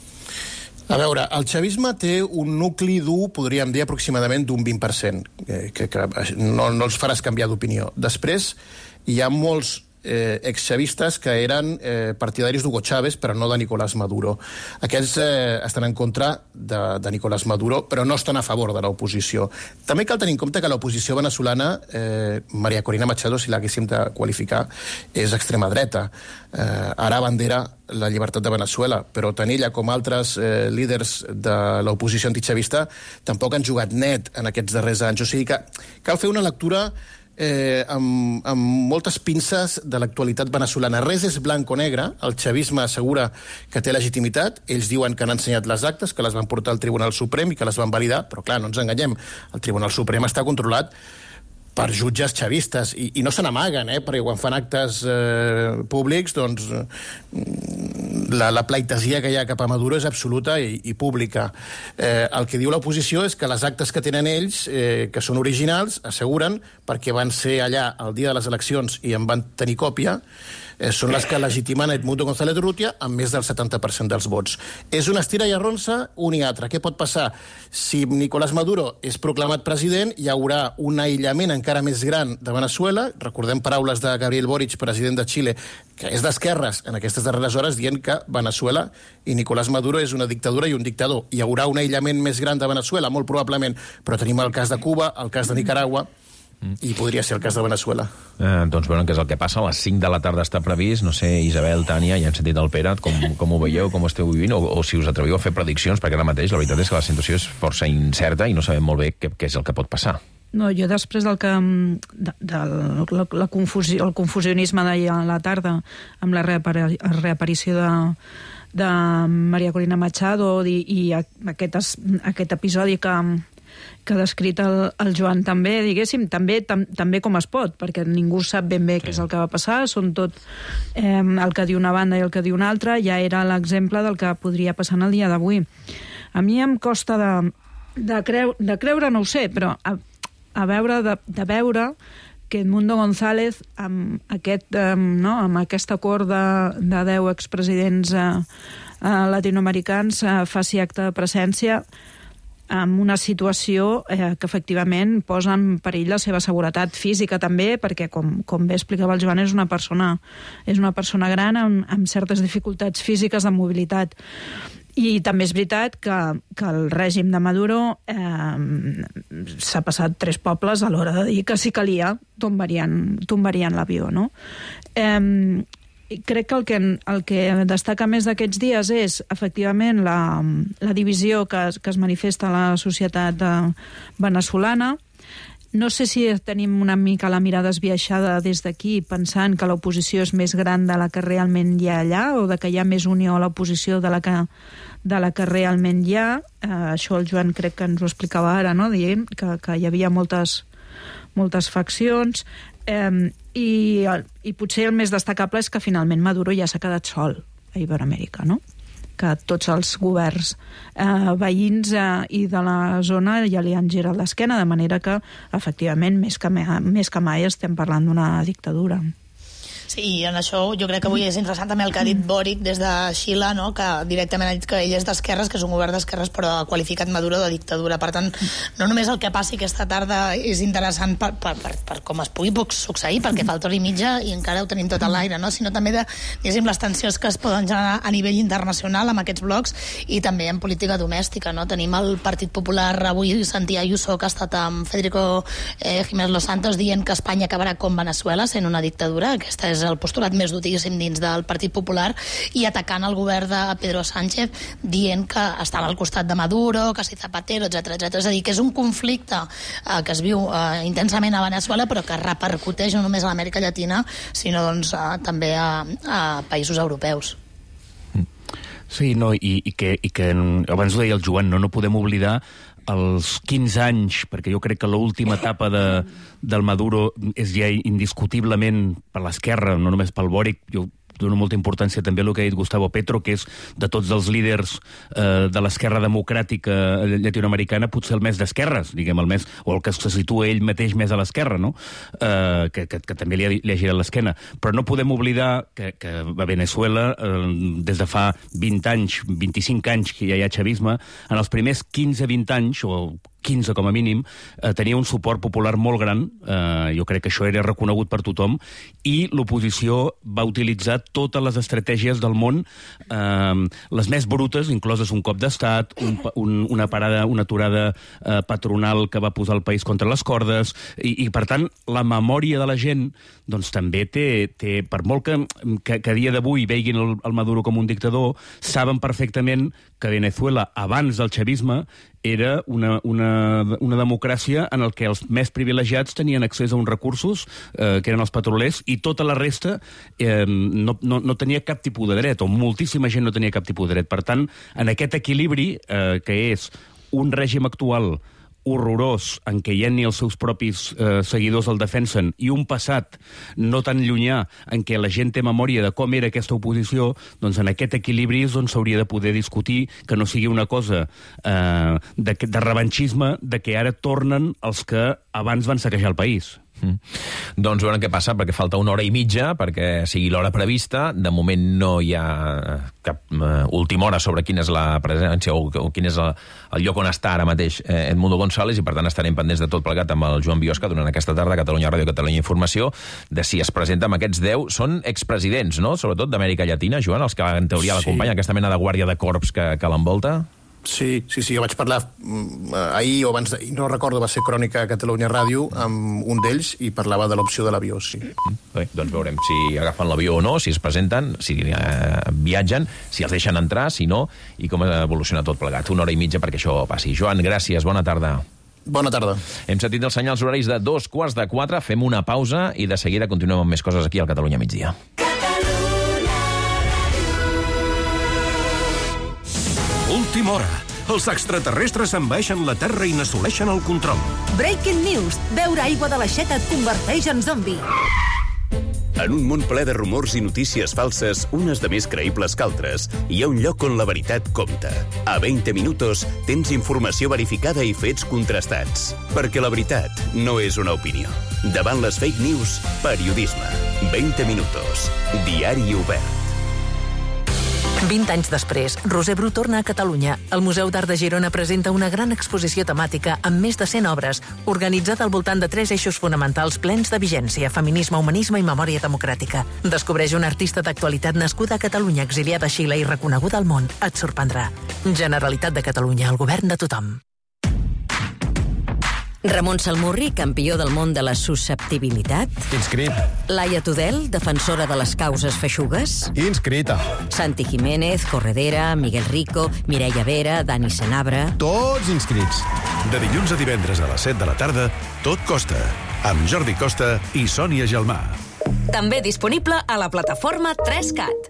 A veure, el xavisme té un nucli dur, podríem dir, aproximadament d'un vint per cent, que, que, que no, no els faràs canviar d'opinió. Després, hi ha molts eh, exxavistes que eren eh, partidaris d'Hugo Chávez, però no de Nicolás Maduro. Aquests eh, estan en contra de, de Nicolás Maduro, però no estan a favor de l'oposició. També cal tenir en compte que l'oposició venezolana, eh, María Corina Machado, si l'haguéssim de qualificar, és extrema dreta. Eh, ara bandera la llibertat de Venezuela, però tant ella com altres eh, líders de l'oposició antichavista tampoc han jugat net en aquests darrers anys. O sigui que cal fer una lectura eh, amb, amb moltes pinces de l'actualitat venezolana. Res és blanc o negre, el chavisme assegura que té legitimitat, ells diuen que han ensenyat les actes, que les van portar al Tribunal Suprem i que les van validar, però clar, no ens enganyem, el Tribunal Suprem està controlat per jutges chavistes, i, i no se n'amaguen, eh? Perquè quan fan actes eh, públics, doncs la, la pleitesia que hi ha cap a Maduro és absoluta i, i pública. Eh, el que diu l'oposició és que les actes que tenen ells, eh, que són originals, asseguren, perquè van ser allà el dia de les eleccions i en van tenir còpia, eh, són les que legitimen Edmundo González Urrutia amb més del setanta per cent dels vots. És una estira i arronsa, un i altre. Què pot passar? Si Nicolás Maduro és proclamat president, hi haurà un aïllament encara més gran de Venezuela. Recordem paraules de Gabriel Boric, president de Xile, que és d'esquerres en aquestes darreres hores, dient que Venezuela i Nicolás Maduro és una dictadura i un dictador. Hi haurà un aïllament més gran de Venezuela, molt probablement, però tenim el cas de Cuba, el cas de Nicaragua, i podria ser el cas de Venezuela. Eh, doncs veurem què és el que passa. A les cinc de la tarda està previst. No sé, Isabel, Tània, ja hem sentit el Pere, com, com ho veieu, com ho esteu vivint, o, o si us atreviu a fer prediccions, perquè ara mateix la veritat és que la situació és força incerta i no sabem molt bé què, què és el que pot passar. No, jo després del que... De, de la, la confusió, el confusionisme d'ahir a la tarda amb la reapari, reaparició de, de María Corina Machado i, i aquest, aquest episodi que... que ha descrit el, el Joan també, diguéssim, també, tam, també com es pot, perquè ningú sap ben bé sí. què és el que va passar, són tot eh, el que diu una banda i el que diu una altra, ja era l'exemple del que podria passar en el dia d'avui. A mi em costa de, de, creu, de creure, no ho sé, però a, a veure, de, de veure que Edmundo González, amb, aquest, eh, no, amb aquest acord de, de deu expresidents eh, eh, latinoamericans eh, faci acte de presència amb una situació eh, que efectivament posa en perill la seva seguretat física també, perquè com, com bé explicava el Joan, és una persona, és una persona gran amb, amb certes dificultats físiques de mobilitat. I també és veritat que, que el règim de Maduro eh, s'ha passat tres pobles a l'hora de dir que si calia tombarien, tombarien l'avió, no? Eh, crec que el que, el que destaca més d'aquests dies és, efectivament, la, la divisió que, que es manifesta a la societat venezolana. No sé si tenim una mica la mirada esbiaixada des d'aquí, pensant que l'oposició és més gran de la que realment hi ha allà, o de que hi ha més unió a l'oposició de la que, de la que realment hi ha. Eh, això el Joan crec que ens ho explicava ara, no? Dient que, que hi havia moltes, moltes faccions. Eh, i, i potser el més destacable és que finalment Maduro ja s'ha quedat sol a Iberoamèrica, no? Que tots els governs eh, veïns eh, i de la zona ja li han girat l'esquena, de manera que efectivament més que, més que mai estem parlant d'una dictadura. Sí, i en això jo crec que avui és interessant també el que ha dit Boric des de Xile, no? Que directament ha dit que ell és d'esquerres, que és un govern d'esquerres, però ha qualificat Maduro de dictadura. Per tant, no només el que passi aquesta tarda és interessant per, per, per, per com es pugui succeir, perquè falta hora i mitja i encara ho tenim tot a l'aire, no? Sinó també de, diguéssim, les tensions que es poden generar a nivell internacional amb aquests blocs i també en política domèstica, no? Tenim el Partit Popular, avui sentia Ayuso, que ha estat amb Federico eh, Jiménez Los Santos, dient que Espanya acabarà com Venezuela, sent una dictadura. Aquesta és el postulat més dutíssim dins del Partit Popular, i atacant el govern de Pedro Sánchez, dient que estava al costat de Maduro, que si Zapatero, etcètera, etcètera. És a dir, que és un conflicte eh, que es viu eh, intensament a Venezuela, però que repercuteix no només a l'Amèrica Llatina, sinó doncs, eh, també a, a països europeus. Sí, no, i, i, que, i que abans ho deia el Joan, no, no podem oblidar els quinze anys, perquè jo crec que l'última etapa de, del Maduro és ja indiscutiblement per l'esquerra, no només pel Boric. Jo dono molta importància també a el que ha dit Gustavo Petro, que és de tots els líders eh, de l'esquerra democràtica llatinoamericana, potser el més d'esquerres, diguem, el més, o el que se situa ell mateix més a l'esquerra, no? Eh, que, que, que també li ha, li ha girat l'esquena. Però no podem oblidar que, que a Venezuela, eh, des de fa vint anys, vint-i-cinc anys que ja hi ha chavisme, en els primers quinze vint anys, o quinze com a mínim, eh, tenia un suport popular molt gran, eh, jo crec que això era reconegut per tothom, i l'oposició va utilitzar totes les estratègies del món, eh, les més brutes, incloses un cop d'estat, un, un, una parada, una aturada eh, patronal que va posar el país contra les cordes, i, i per tant, la memòria de la gent doncs també té, té per molt que, que, que a dia d'avui veiguin el, el Maduro com un dictador, saben perfectament que Venezuela, abans del chavisme, era una, una, una democràcia en el que els més privilegiats tenien accés a uns recursos, eh, que eren els petrolers, i tota la resta eh, no, no, no tenia cap tipus de dret, o moltíssima gent no tenia cap tipus de dret. Per tant, en aquest equilibri, eh, que és un règim actual horrorós, en què ja ni els seus propis eh, seguidors el defensen, i un passat no tan llunyà en què la gent té memòria de com era aquesta oposició, doncs en aquest equilibri és on s'hauria de poder discutir que no sigui una cosa eh, de, de revanchisme, de que ara tornen els que abans van saquejar el país. Mm. Doncs veurem què passa, perquè falta una hora i mitja perquè sigui l'hora prevista. De moment no hi ha cap uh, última hora sobre quina és la presència o, o quin és el, el lloc on està ara mateix eh, Edmundo González, i per tant estarem pendents de tot plegat amb el Joan Biosca durant aquesta tarda a Catalunya Ràdio, Catalunya Informació, de si es presenta amb aquests deu. Són expresidents, no?, sobretot d'Amèrica Llatina, Joan, els que en teoria Sí. l'acompanyen, aquesta mena de guàrdia de corps que, que l'envolta. Sí, sí, sí, jo vaig parlar mm, ahir o abans d'ahir, no recordo, va ser Crònica a Catalunya Ràdio, amb un d'ells, i parlava de l'opció de l'avió, sí. Bé, doncs veurem si agafen l'avió o no, si es presenten, si eh, viatgen, si els deixen entrar, si no, i com evoluciona tot plegat. Una hora i mitja perquè això passi. Joan, gràcies, bona tarda. Bona tarda. Hem sentit els senyals horaris de dos quarts de quatre, fem una pausa i de seguida continuem amb més coses aquí al Catalunya Migdia. Última hora. Els extraterrestres envaeixen la Terra i n'assoleixen el control. Breaking news. Beure aigua de l'aixeta et converteix en zombi. En un món ple de rumors i notícies falses, unes de més creïbles que altres, hi ha un lloc on la veritat compta. A veinte minutos tens informació verificada i fets contrastats. Perquè la veritat no és una opinió. Davant les fake news, periodisme. veinte minutos. Diari obert. vint anys després, Roser Bru torna a Catalunya. El Museu d'Art de Girona presenta una gran exposició temàtica amb més de cent obres, organitzada al voltant de tres eixos fonamentals plens de vigència: feminisme, humanisme i memòria democràtica. Descobreix una artista d'actualitat nascuda a Catalunya, exiliada a Xile i reconeguda al món. Et sorprendrà. Generalitat de Catalunya, el govern de tothom. Ramon Salmurri, campió del món de la susceptibilitat. Inscrit. Laia Tudel, defensora de les causes feixugues. Inscrita. Santi Jiménez, Corredera, Miguel Rico, Mireia Vera, Dani Senabre... Tots inscrits. De dilluns a divendres a les set de la tarda, Tot Costa, amb Jordi Costa i Sònia Gelmà. També disponible a la plataforma tres cat.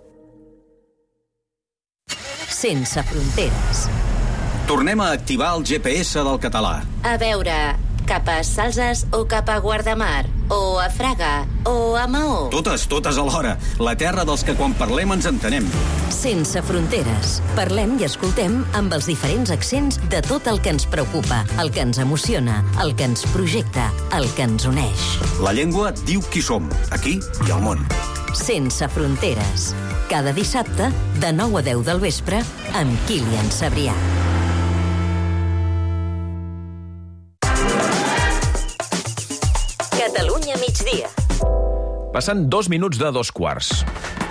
Sense fronteres. Tornem a activar el G P S del català. A veure, cap a Salses o cap a Guardamar? O a Fraga? O a Maó? Totes, totes alhora. La terra dels que quan parlem ens entenem. Sense fronteres. Parlem i escoltem amb els diferents accents de tot el que ens preocupa, el que ens emociona, el que ens projecta, el que ens uneix. La llengua diu qui som, aquí i al món. Sense fronteres. Cada dissabte, de nou a deu del vespre, amb Kilian Sabrià. Catalunya migdia. Passant dos minuts de dos quarts.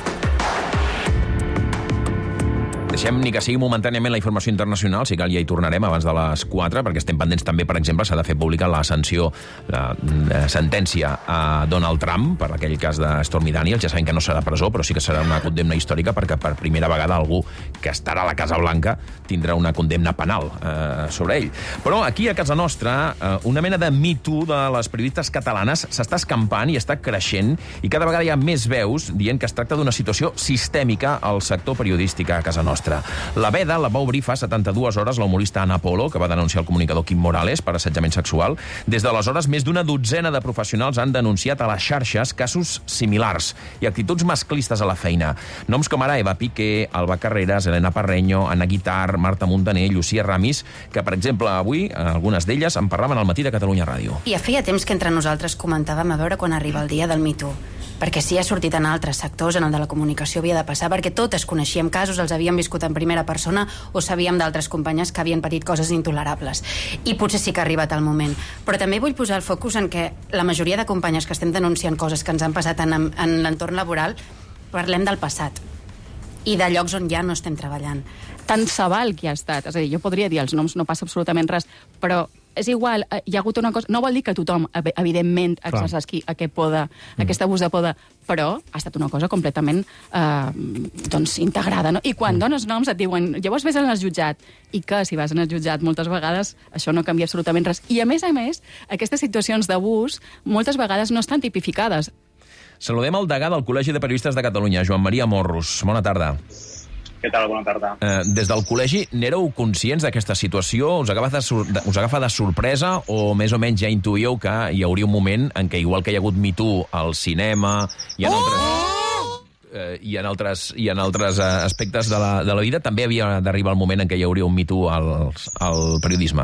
Deixem ni que sigui momentàniament la informació internacional, si cal ja hi tornarem abans de les quatre, perquè estem pendents també, per exemple, s'ha de fer pública la sanció, la, la sentència a Donald Trump per aquell cas de Stormy Daniels. Ja sabem que no serà presó, però sí que serà una condemna històrica, perquè per primera vegada algú que estarà a la Casa Blanca tindrà una condemna penal eh, sobre ell. Però aquí a casa nostra, eh, una mena de Me Too de les periodistes catalanes s'està escampant i està creixent, i cada vegada hi ha més veus dient que es tracta d'una situació sistèmica al sector periodístic a casa nostra. La veda la va obrir fa setanta-dues hores la humorista Ana Polo, que va denunciar el comunicador Quim Morales per assetjament sexual. Des d'aleshores, més d'una dotzena de professionals han denunciat a les xarxes casos similars i actituds masclistes a la feina. Noms com ara Eva Piqué, Alba Carreras, Elena Parreño, Anna Guitar, Marta Montaner, Llucia Ramis, que, per exemple, avui, algunes d'elles en parlaven al matí de Catalunya Ràdio. Ja feia temps que entre nosaltres comentàvem a veure quan arriba el dia del Me Too. perquè sí ha sortit en altres sectors, en el de la comunicació havia de passar, perquè totes coneixíem casos, els havíem viscut en primera persona o sabíem d'altres companyes que havien patit coses intolerables. I potser sí que ha arribat el moment. Però també vull posar el focus en que la majoria de companyes que estem denunciant coses que ens han passat en, en l'entorn laboral, parlem del passat i de llocs on ja no estem treballant. Tant se val qui ha estat. És a dir, jo podria dir els noms, no passa absolutament res, però és igual, hi ha hagut una cosa... No vol dir que tothom, evidentment, exerceixi aquest poder, mm. aquest abús de poder, però ha estat una cosa completament eh, doncs, integrada. No? I quan mm. dones noms et diuen, llavors ves en el jutjat, i que si vas en el jutjat moltes vegades això no canvia absolutament res. I a més a més, aquestes situacions d'abús moltes vegades no estan tipificades. Saludem el degà del Col·legi de Periodistes de Catalunya, Joan Maria Morros. Bona tarda. Què tal? Bona tarda. Eh, des del col·legi, n'éreu conscients d'aquesta situació? Us agafa, de, us agafa de sorpresa o més o menys ja intuïeu que hi hauria un moment en què, igual que hi ha hagut Me Too al cinema i en altres... Oh! Eh, i en altres, i en altres eh, aspectes de la, de la vida, també havia d'arribar el moment en què hi hauria un Me Too al, al periodisme?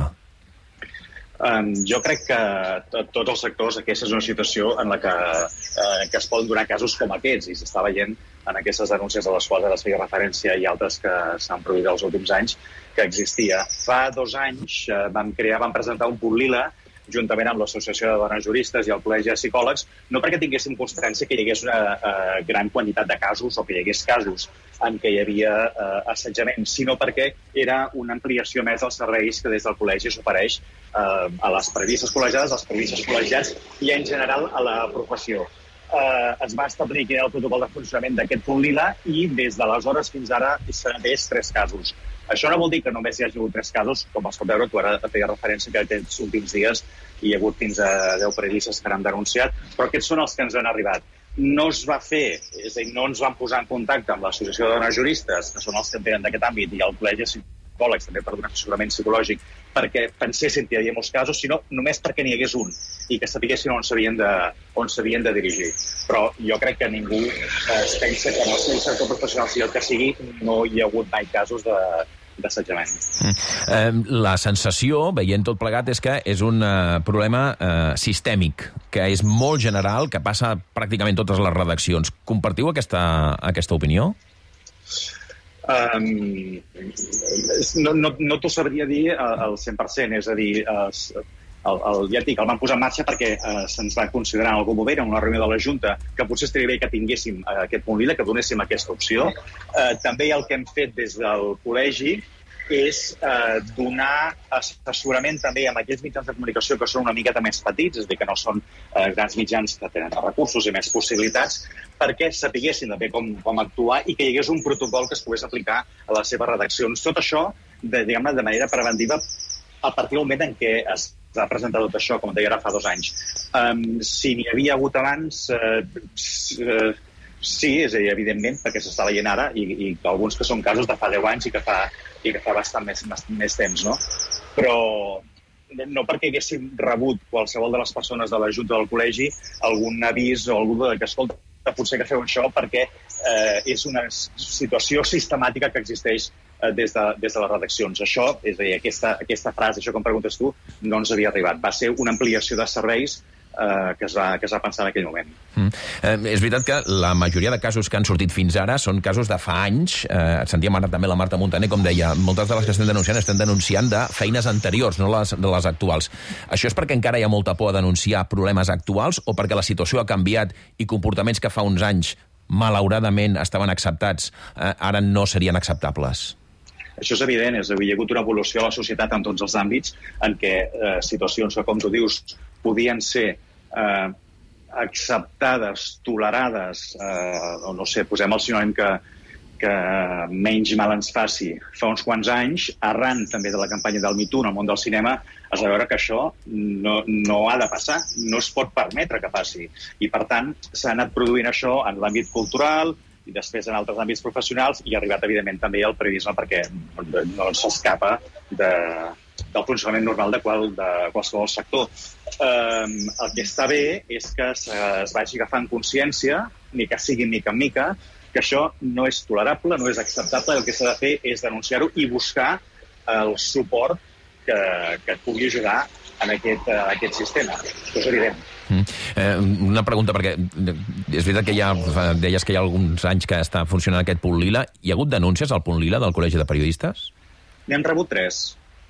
Um, jo crec que tot, tots els sectors aquesta és una situació en la que, uh, que es poden donar casos com aquests, i s'està veient en aquestes denúncies a les quals ara es feia referència i altres que s'han produït els últims anys, que existia. Fa dos anys uh, vam crear, vam presentar un punt lila juntament amb l'Associació de Dones Juristes i el Col·legi de Psicòlegs, no perquè tinguéssim constància que hi hagués una uh, gran quantitat de casos o que hi hagués casos en què hi havia uh, assetjament, sinó perquè era una ampliació més dels serveis que des del col·legi s'ofereix uh, a les periodistes col·legiades, als periodistes col·legiats i en general a la professió. Uh, es va establir quin era el protocol de funcionament d'aquest punt lila i des d'aleshores fins ara s'han atès tres casos. Això no vol dir que només hi hagi hagut tres casos, com es pot veure, tu ara feia referència que aquests últims dies hi ha hagut fins a deu periodistes que han denunciat, però aquests són els que ens han arribat. No es va fer, és a dir, no ens van posar en contacte amb l'Associació de Dones Juristes, que són els que entenen d'aquest àmbit, i el Col·legi de Psicòlegs, també per donar assessorament psicològic, perquè pensessin que hi havia molts casos, sinó només perquè n'hi hagués un, i que sapiguessin on s'havien de, on s'havien de dirigir. Però jo crec que ningú eh, es pensa que en el seu sector professional, sigui el que sigui, no hi ha hagut mai casos de d'assetjament. Mm. La sensació, veient tot plegat, és que és un uh, problema uh, sistèmic, que és molt general, que passa pràcticament totes les redaccions. Compartiu aquesta, aquesta opinió? Um, no no, no t'ho sabria dir al cent per cent, és a dir, es, el, el, ja et dic, el van posar en marxa perquè eh, se'ns va considerar en algun moment, en una reunió de la Junta, que potser estaria bé que tinguéssim eh, aquest punt lila, que donéssim aquesta opció. Eh, també el que hem fet des del col·legi és eh, donar assessorament també amb aquells mitjans de comunicació que són una miqueta més petits, és a dir, que no són eh, grans mitjans que tenen recursos i més possibilitats, perquè sapiguessin també com, com actuar i que hi hagués un protocol que es pogués aplicar a les seves redaccions. Tot això, de, diguem-ne, de manera preventiva, a partir del moment en què es va presentar tot això, com deia ara fa dos anys. Um, si n'hi havia hagut abans, uh, uh, sí, és a dir, evidentment, perquè s'està veient ara, i, i alguns que són casos de fa deu anys i que fa, i que fa bastant més, més, més temps, no? Però no perquè haguéssim rebut qualsevol de les persones de la Junta del Col·legi algun avís o algú que, escolta, potser que feu això perquè eh, és una situació sistemàtica que existeix eh, des, de, des de les redaccions. Això, és a dir, aquesta, aquesta frase, això que em preguntes tu, no ens havia arribat. Va ser una ampliació de serveis eh, que, es va, que es va pensar en aquell moment. Mm. Eh, és veritat que la majoria de casos que han sortit fins ara són casos de fa anys. Eh, sentíem ara també la Marta Montaner, com deia, moltes de les que estem denunciant estem denunciant de feines anteriors, no les, de les actuals. Això és perquè encara hi ha molta por a denunciar problemes actuals o perquè la situació ha canviat i comportaments que fa uns anys malauradament estaven acceptats, eh, ara no serien acceptables? Això és evident, és a dir, hi ha hagut una evolució a la societat en tots els àmbits en què eh, situacions que, com tu dius, podien ser eh, acceptades, tolerades, eh, o no sé, posem el sinònim que, que menys mal ens faci fa uns quants anys, arran també de la campanya del Me Too en el món del cinema, es va veure que això no, no ha de passar, no es pot permetre que passi. I, per tant, s'ha anat produint això en l'àmbit cultural i després en altres àmbits professionals i ha arribat, evidentment, també al periodisme perquè no s'escapa de, del funcionament normal de, qual, de qualsevol sector. Um, el que està bé és que es, es vagi agafant consciència, ni que sigui mica en mica, que això no és tolerable, no és acceptable, el que s'ha de fer és denunciar-ho i buscar el suport que, que et pugui ajudar en aquest, uh, aquest sistema. Això és evident. Mm. Eh, una pregunta, perquè és veritat que ja deies que hi ha alguns anys que està funcionant aquest punt lila. Hi ha hagut denúncies al punt lila del Col·legi de Periodistes? N'hem rebut tres.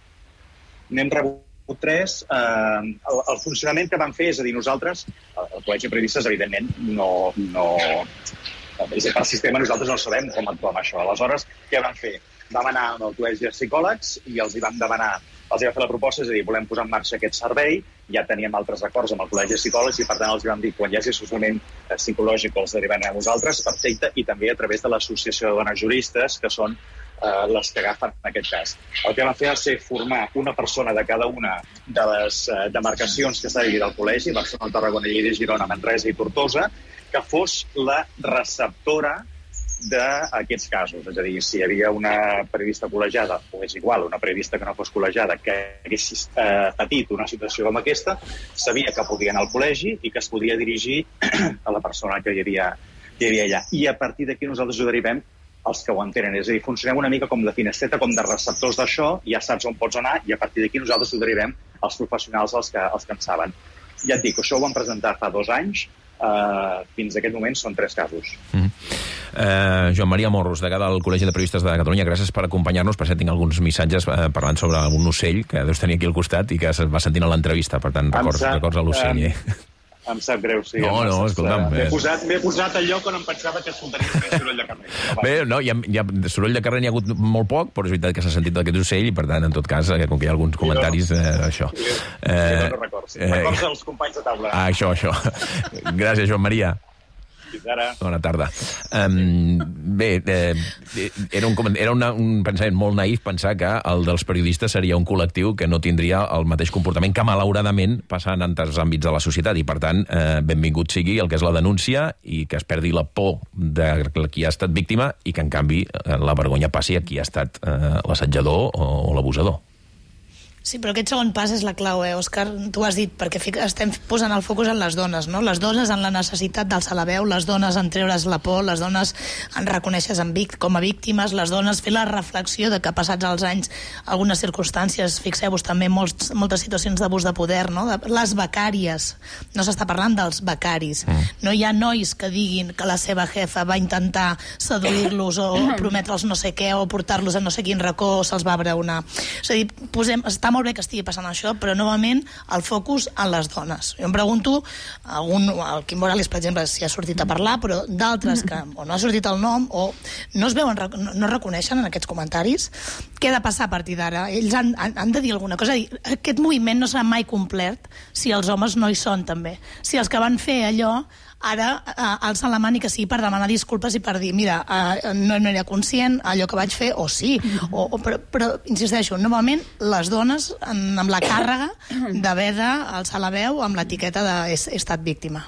N'hem rebut tres. Eh, el, el funcionament que vam fer, és a dir, nosaltres, el Col·legi de Periodistes, evidentment, no... no és a dir, per sistema nosaltres no sabem com actuar amb això. Aleshores, què vam fer? Vam anar al Col·legi de Psicòlegs i els hi vam demanar, els hi va fer la proposta, és a dir, volem posar en marxa aquest servei, ja teníem altres acords amb el Col·legi de Psicòlegs i per tant els hi vam dir, quan hi hagi assessorament psicològic els derivem a vosaltres, perfecte, i també a través de l'Associació de Dones Juristes, que són eh, les que agafen en aquest cas. El que vam fer va ser formar una persona de cada una de les eh, demarcacions que està dividida al col·legi, Barcelona, Tarragona, Lleida, Girona, Manresa i Tortosa, que fos la receptora d'aquests casos. És a dir, si hi havia una periodista col·legiada, o és igual, una periodista que no fos col·legiada, que hagués eh, patit una situació com aquesta, sabia que podia anar al col·legi i que es podia dirigir a la persona que hi havia, que hi havia allà. I a partir d'aquí nosaltres ho derivem als que ho entenen. És a dir, funcionem una mica com de finestreta, com de receptors d'això, ja saps on pots anar i a partir d'aquí nosaltres ho derivem als professionals als que, als que en saben. Ja et dic, això ho vam presentar fa dos anys, Uh, fins a aquest moment són tres casos. Mm. Uh, Joan Maria Morros, degà del Col·legi de Periodistes de Catalunya, gràcies per acompanyar-nos. Per cert, tinc alguns missatges uh, parlant sobre un ocell que deus tenir aquí al costat i que es va sentint a l'entrevista, per tant, records, sap, records a l'ocell. Um, eh? Em sap greu, sí. No, no, escolta'm. M'he posat, posat al lloc on em pensava que escoltaria més soroll de carrer. Bé, no, hi ha, hi ha, soroll de carrer n'hi ha hagut molt poc, però és veritat que s'ha sentit aquest ocell i, per tant, en tot cas, com que hi ha alguns comentaris, eh, això. Sí, eh, no records. Eh, records dels companys de taula. Ah, això, això. Gràcies, Joan Maria. Fins ara. Bona tarda. Um, bé, eh, era, un, era una, un pensament molt naïf pensar que el dels periodistes seria un col·lectiu que no tindria el mateix comportament que, malauradament, passa en altres àmbits de la societat i, per tant, eh, benvingut sigui el que és la denúncia i que es perdi la por de qui ha estat víctima i que, en canvi, la vergonya passi a qui ha estat eh, l'assetjador o, o l'abusador. Sí, però aquest segon pas és la clau, eh, Òscar? Tu has dit, perquè estem posant el focus en les dones, no? Les dones en la necessitat d'alçar la veu, les dones en treure's la por, les dones en reconèixer com a víctimes, les dones fer la reflexió de que passats els anys algunes circumstàncies, fixeu-vos també molts, moltes situacions d'abús de poder, no? Les becàries, no s'està parlant dels becaris. No hi ha nois que diguin que la seva jefa va intentar seduir-los o prometre'ls no sé què o portar-los a no sé quin racó o se'ls va abraonar. És a dir, posem, està molt bé que estigui passant això, però novament el focus en les dones. Jo em pregunto, algun, el Quim Morales, per exemple, si ha sortit a parlar, però d'altres que o no ha sortit el nom o no es veuen, no, no reconeixen en aquests comentaris, què ha de passar a partir d'ara? Ells han, han, han de dir alguna cosa. Aquest moviment no serà mai complet si els homes no hi són també. Si els que van fer allò ara eh, alcen la mà ni que sigui per demanar disculpes i per dir, mira, eh, no, no era conscient allò que vaig fer, o sí, o, o, però, però insisteixo, novament les dones en, amb la càrrega d'haver d'alçar la veu amb l'etiqueta de he, he estat víctima.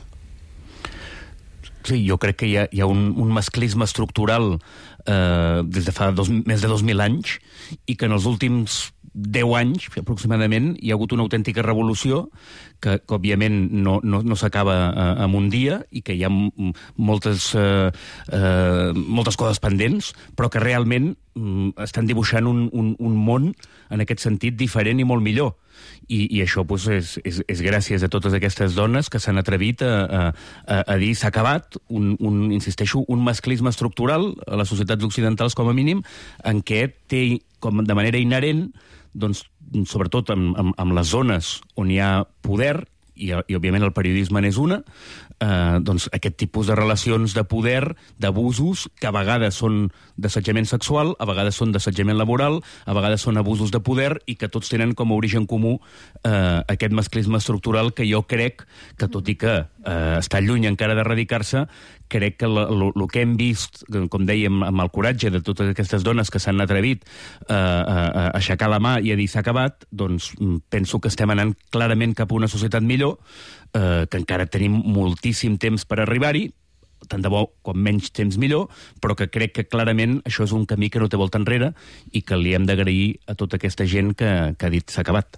Sí, jo crec que hi ha, hi ha un, un masclisme estructural eh, des de fa dos, més de dos mil anys i que en els últims deu anys, aproximadament, hi ha hagut una autèntica revolució que, que òbviament, no, no, no s'acaba eh, en un dia i que hi ha m moltes, eh, eh, moltes coses pendents, però que realment mm, estan dibuixant un, un, un món, en aquest sentit, diferent i molt millor. I, i això pues, és, és, és gràcies a totes aquestes dones que s'han atrevit a, a, a dir s'ha acabat, un, un, insisteixo, un masclisme estructural a les societats occidentals, com a mínim, en què té, com de manera inherent, doncs, sobretot amb, amb, amb les zones on hi ha poder, i, i òbviament el periodisme n'és una, eh, doncs aquest tipus de relacions de poder, d'abusos, que a vegades són d'assetjament sexual, a vegades són d'assetjament laboral, a vegades són abusos de poder i que tots tenen com a origen comú eh, aquest masclisme estructural que jo crec que, tot i que eh, està lluny encara d'erradicar-se, crec que el que hem vist, com dèiem, amb el coratge de totes aquestes dones que s'han atrevit eh, a aixecar la mà i a dir s'ha acabat, doncs penso que estem anant clarament cap a una societat millor, eh, que encara tenim moltíssim temps per arribar-hi, tant de bo com menys temps millor, però que crec que clarament això és un camí que no té volta enrere i que li hem d'agrair a tota aquesta gent que, que ha dit s'ha acabat.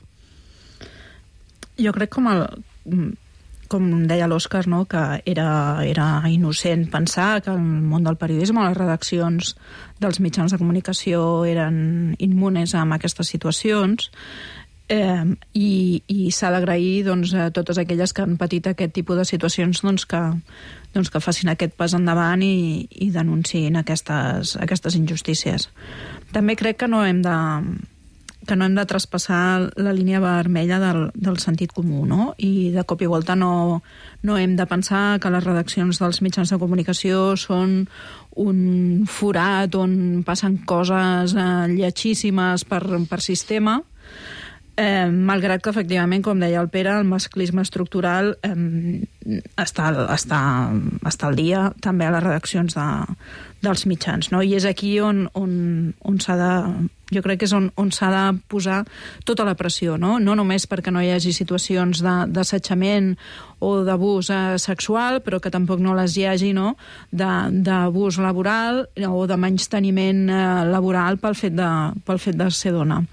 Jo crec com el... com deia l'Òscar, no? Que era, era innocent pensar que el món del periodisme, les redaccions dels mitjans de comunicació eren immunes amb aquestes situacions. Eh, i, i s'ha d'agrair doncs, a totes aquelles que han patit aquest tipus de situacions doncs, que, doncs, que facin aquest pas endavant i, i denunciïn aquestes, aquestes injustícies. També crec que no hem de, que no hem de traspassar la línia vermella del, del sentit comú, no? I de cop i volta no, no hem de pensar que les redaccions dels mitjans de comunicació són un forat on passen coses eh, lletjíssimes per, per sistema. Eh, malgrat que, efectivament, com deia el Pere, el masclisme estructural eh, està, està, està al dia també a les redaccions de, dels mitjans, no? I és aquí on, on, on s'ha de... Jo crec que és on, on s'ha de posar tota la pressió, no? No només perquè no hi hagi situacions d'assetjament o d'abús eh, sexual, però que tampoc no les hi hagi, no?, d'abús laboral o de menysteniment eh, laboral pel fet de, pel fet de ser dona.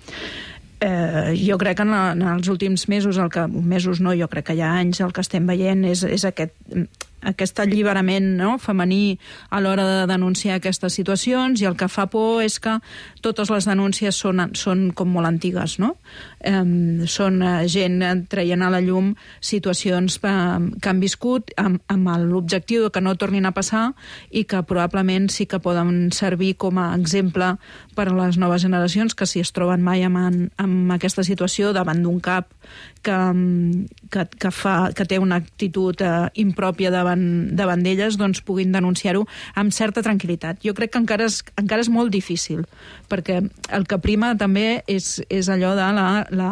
Eh, jo crec que en, la, en els últims mesos, el que, mesos no, jo crec que hi ha anys, el que estem veient és, és aquest, aquest alliberament, no?, femení a l'hora de denunciar aquestes situacions, i el que fa por és que totes les denúncies són, són com molt antigues, no? Eh, són gent traient a la llum situacions eh, que han viscut amb, amb l'objectiu de que no tornin a passar i que probablement sí que poden servir com a exemple per a les noves generacions que si es troben mai amb, amb aquesta situació davant d'un cap que, que, que, fa, que té una actitud eh, impròpia davant, davant d'elles, doncs puguin denunciar-ho amb certa tranquil·litat. Jo crec que encara és, encara és molt difícil, perquè el que prima també és, és allò de la, la,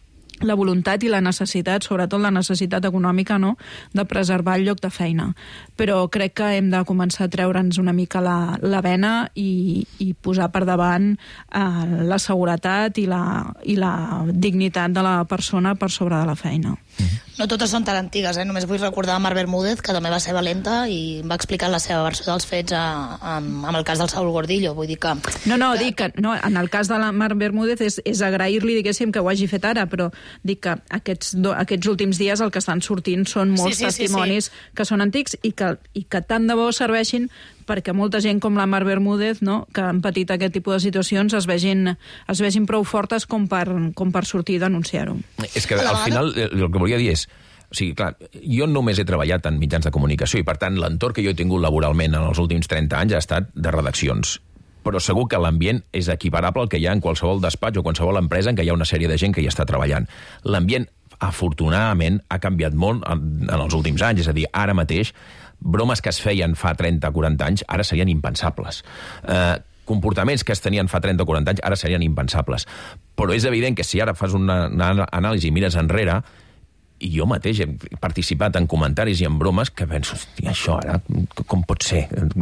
la voluntat i la necessitat, sobretot la necessitat econòmica, no?, de preservar el lloc de feina. Però crec que hem de començar a treure'ns una mica la, la vena i, i posar per davant eh, la seguretat i la, i la dignitat de la persona per sobre de la feina. No totes són tan antigues, eh? Només vull recordar a Mar Bermúdez, que també va ser valenta i va explicar la seva versió dels fets a, a, amb el cas del Saúl Gordillo. Vull dir que... No, no, que... dic que no, en el cas de la Mar Bermúdez és, és agrair-li, diguéssim, que ho hagi fet ara, però dic que aquests, do, aquests últims dies el que estan sortint són molts sí, sí, testimonis sí, sí. que són antics i que, i que tant de bo serveixin perquè molta gent com la Mar Bermúdez, no?, que han patit aquest tipus de situacions es vegin, es vegin prou fortes com per, com per sortir i denunciar-ho. És que al final el que volia dir és, o sigui, clar, jo només he treballat en mitjans de comunicació i, per tant, l'entorn que jo he tingut laboralment en els últims trenta anys ha estat de redaccions. Però segur que l'ambient és equiparable al que hi ha en qualsevol despatx o qualsevol empresa en què hi ha una sèrie de gent que hi està treballant. L'ambient, afortunadament, ha canviat molt en, en els últims anys. És a dir, ara mateix, bromes que es feien fa trenta o quaranta anys ara serien impensables. Eh, comportaments que es tenien fa trenta o quaranta anys ara serien impensables. Però és evident que si ara fas una, una anàlisi i mires enrere, i jo mateix he participat en comentaris i en bromes que penso, hòstia, això ara, com pot ser?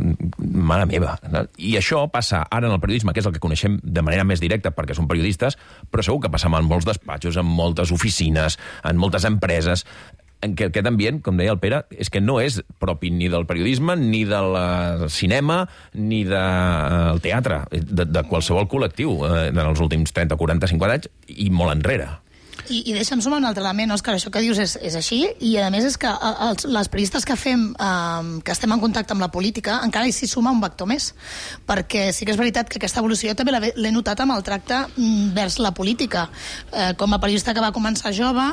Mare meva. I això passa ara en el periodisme, que és el que coneixem de manera més directa perquè som periodistes, però segur que passa en molts despatxos, en moltes oficines, en moltes empreses, en què aquest ambient, com deia el Pere, és que no és propi ni del periodisme, ni del cinema, ni del teatre, de, de qualsevol col·lectiu eh, en els últims trenta, quaranta, cinquanta anys, i molt enrere. I, i deixa'm sumar un altre element, Òscar, això que dius és, és així, i a més és que els, les periodistes que fem, eh, que estem en contacte amb la política, encara s'hi suma un vector més, perquè sí que és veritat que aquesta evolució també l'he notat amb el tracte vers la política. Eh, com a periodista que va començar jove,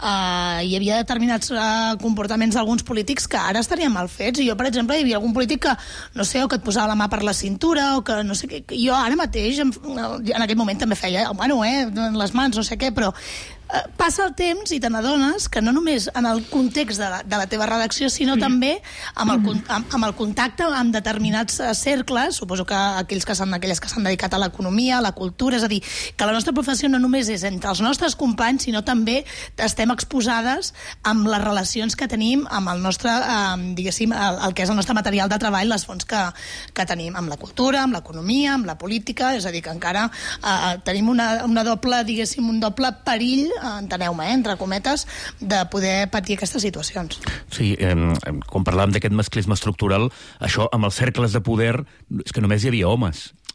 eh, hi havia determinats eh, comportaments d'alguns polítics que ara estarien mal fets, i jo, per exemple, hi havia algun polític que, no sé, o que et posava la mà per la cintura, o que, no sé què, jo ara mateix, en, en aquell moment també feia, bueno, eh, les mans, no sé què, però passa el temps i te n'adones que no només en el context de la, de la teva redacció, sinó mm. també amb el, amb, amb el contacte amb determinats cercles, suposo que aquells que s'han, aquelles que s'han dedicat a l'economia, a la cultura, és a dir, que la nostra professió no només és entre els nostres companys, sinó també estem exposades amb les relacions que tenim amb el nostre, eh, diguéssim, el, el que és el nostre material de treball, les fonts que, que tenim, amb la cultura, amb l'economia, amb la política, és a dir, que encara eh, tenim una, una doble, diguéssim, un doble perill, enteneu-me, eh, entre cometes, de poder patir aquestes situacions. Sí, eh, quan parlàvem d'aquest masclisme estructural, això amb els cercles de poder és que només hi havia homes.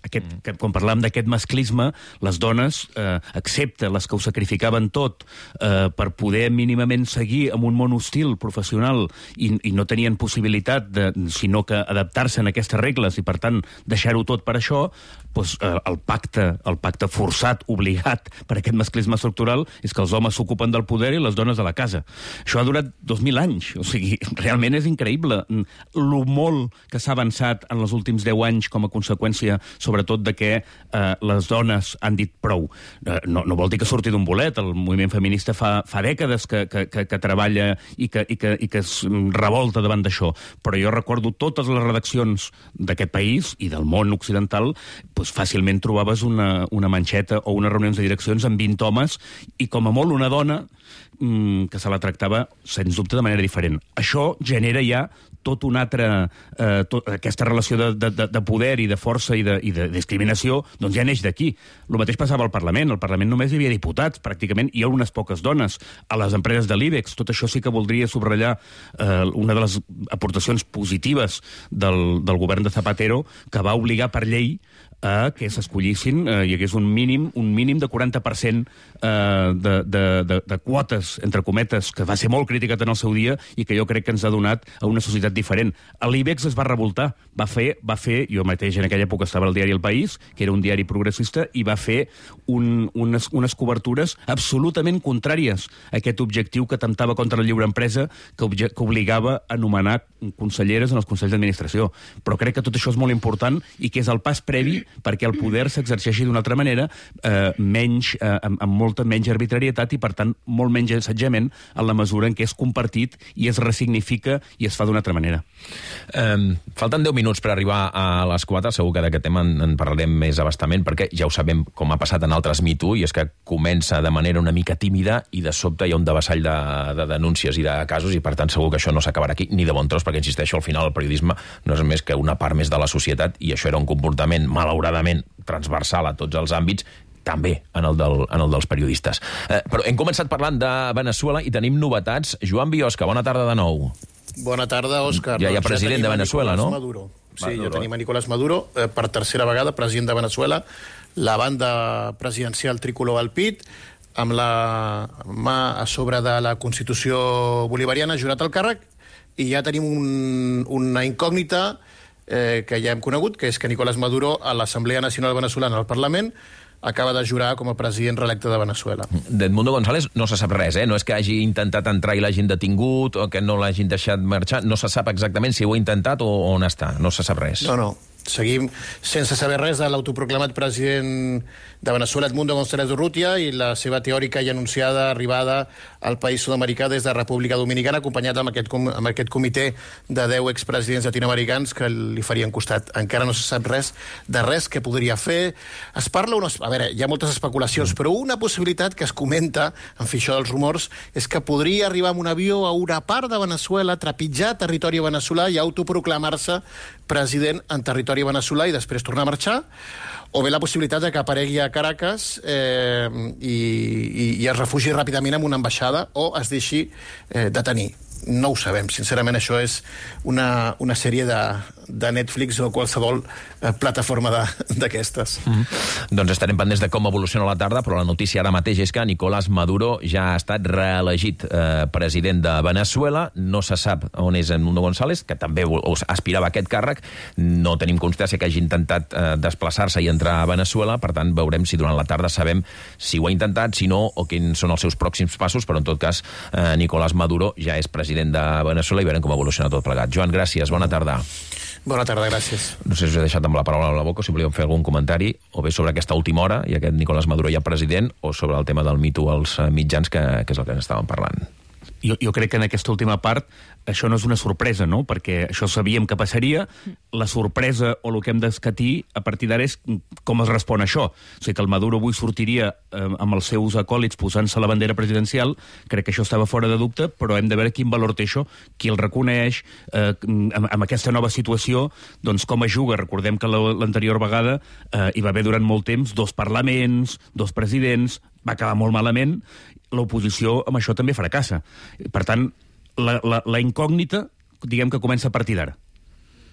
aquest, que, quan parlàvem d'aquest masclisme, les dones, eh, excepte les que ho sacrificaven tot eh, per poder mínimament seguir en un món hostil, professional, i, i no tenien possibilitat de, sinó que adaptar-se a aquestes regles i, per tant, deixar-ho tot per això, doncs, eh, el pacte, el pacte forçat, obligat per aquest masclisme estructural és que els homes s'ocupen del poder i les dones de la casa. Això ha durat dos mil anys. O sigui, realment és increïble lo molt que s'ha avançat en els últims deu anys com a conseqüència, sobretot, de que eh, les dones han dit prou. Eh, no, no vol dir que surti d'un bolet. El moviment feminista fa, fa dècades que, que, que, que treballa i que, i, que, i que es revolta davant d'això. Però jo recordo totes les redaccions d'aquest país i del món occidental, doncs fàcilment trobaves una, una manxeta o unes reunions de direccions amb vint homes i com a molt una dona mmm, que se la tractava, sens dubte, de manera diferent. Això genera ja tot una altra... Eh, tot, aquesta relació de, de, de poder i de força i de, i de discriminació, doncs ja neix d'aquí. El mateix passava al Parlament. Al Parlament només hi havia diputats, pràcticament, i hi ha unes poques dones. A les empreses de l'IBEX, tot això sí que voldria subratllar eh, una de les aportacions positives del, del govern de Zapatero, que va obligar per llei a que s'escollissin, eh, hi hagués un mínim, un mínim de quaranta per cent eh, de, de, de, de quotes, entre cometes, que va ser molt criticat en el seu dia i que jo crec que ens ha donat a una societat diferent. L'IBEX es va revoltar, va fer, va fer, jo mateix en aquella època estava al diari El País, que era un diari progressista, i va fer un, unes, unes cobertures absolutament contràries a aquest objectiu que atemptava contra la lliure empresa, que, obje, que obligava a nomenar conselleres en els consells d'administració. Però crec que tot això és molt important i que és el pas previ perquè el poder s'exerceixi d'una altra manera, eh, menys, eh, amb, amb molta menys arbitrarietat i, per tant, molt menys assetjament en la mesura en què és compartit i es ressignifica i es fa d'una altra manera. Um, falten deu minuts per arribar a les quatre, segur que d'aquest tema en, en parlarem més abastament, perquè ja ho sabem com ha passat en altres Me Too, i és que comença de manera una mica tímida i de sobte hi ha un devassall de, de denúncies i de casos, i per tant segur que això no s'acabarà aquí, ni de bon tros, perquè insisteixo, al final el periodisme no és més que una part més de la societat, i això era un comportament, malauradament, transversal a tots els àmbits, també en el, del, en el dels periodistes. Eh, però hem començat parlant de Veneçuela i tenim novetats. Joan Biosca, bona tarda de nou. Bona tarda, Òscar. Ja hi ha president ja de Veneçuela, no? Maduro. Sí, Maduro. ja tenim a Nicolás Maduro, eh, per tercera vegada, president de Veneçuela, la banda presidencial tricolor al pit, amb la mà a sobre de la Constitució bolivariana, jurat al càrrec, i ja tenim un, una incògnita eh, que ja hem conegut, que és que Nicolás Maduro, a l'Assemblea Nacional Venezolana, al Parlament, acaba de jurar com a president reelecte de Veneçuela. D'Edmundo González no se sap res, eh? No és que hagi intentat entrar i l'hagin detingut o que no l'hagin deixat marxar. No se sap exactament si ho ha intentat o on està. No se sap res. No, no. Seguim sense saber res de l'autoproclamat president de Veneçuela, Edmundo González Urrutia, i la seva teòrica i anunciada arribada al país sud-americà des de República Dominicana, acompanyat amb aquest, amb aquest comitè de deu expresidents llatinoamericans que li farien costat. Encara no se sap res de res que podria fer. Es parla... Unes... A veure, hi ha moltes especulacions, però una possibilitat que es comenta, en fi, això dels rumors, és que podria arribar amb un avió a una part de Veneçuela, trepitjar territori veneçolà i autoproclamar-se president en territori veneçolà i després tornar a marxar, o bé la possibilitat de que aparegui a Caracas eh, i, i, i es refugi ràpidament en una ambaixada o es deixi eh, detenir. No ho sabem. Sincerament, això és una, una sèrie de, de Netflix o qualsevol eh, plataforma d'aquestes. Mm-hmm. Doncs estarem pendents de com evoluciona la tarda, però la notícia ara mateix és que Nicolás Maduro ja ha estat reelegit eh, president de Veneçuela. No se sap on és Edmundo González, que també aspirava a aquest càrrec. No tenim constància que hagi intentat eh, desplaçar-se i entrar a Veneçuela, per tant, veurem si durant la tarda sabem si ho ha intentat, si no, o quins són els seus pròxims passos, però en tot cas, eh, Nicolás Maduro ja és president de Veneçuela i veurem com evoluciona tot plegat. Joan, gràcies, bona tarda. Bona tarda, gràcies. No sé si us he deixat amb la paraula a la boca, si volíeu fer algun comentari, o bé sobre aquesta última hora, i aquest Nicolás Maduro ja president, o sobre el tema del Me Too als mitjans, que, que és el que estàvem parlant. Jo, jo crec que en aquesta última part això no és una sorpresa, no? Perquè això sabíem que passaria. La sorpresa o el que hem d'escatir a partir d'ara és com es respon a això. O sigui que el Maduro avui sortiria eh, amb els seus acòlits posant-se la bandera presidencial. Crec que això estava fora de dubte, però hem de veure quin valor té això, qui el reconeix, eh, amb, amb aquesta nova situació, doncs com es juga. Recordem que l'anterior vegada eh, hi va haver durant molt temps dos parlaments, dos presidents, va acabar molt malament. L'oposició amb això també fracassa. Per tant, la, la, la incògnita, diguem que comença a partir d'ara.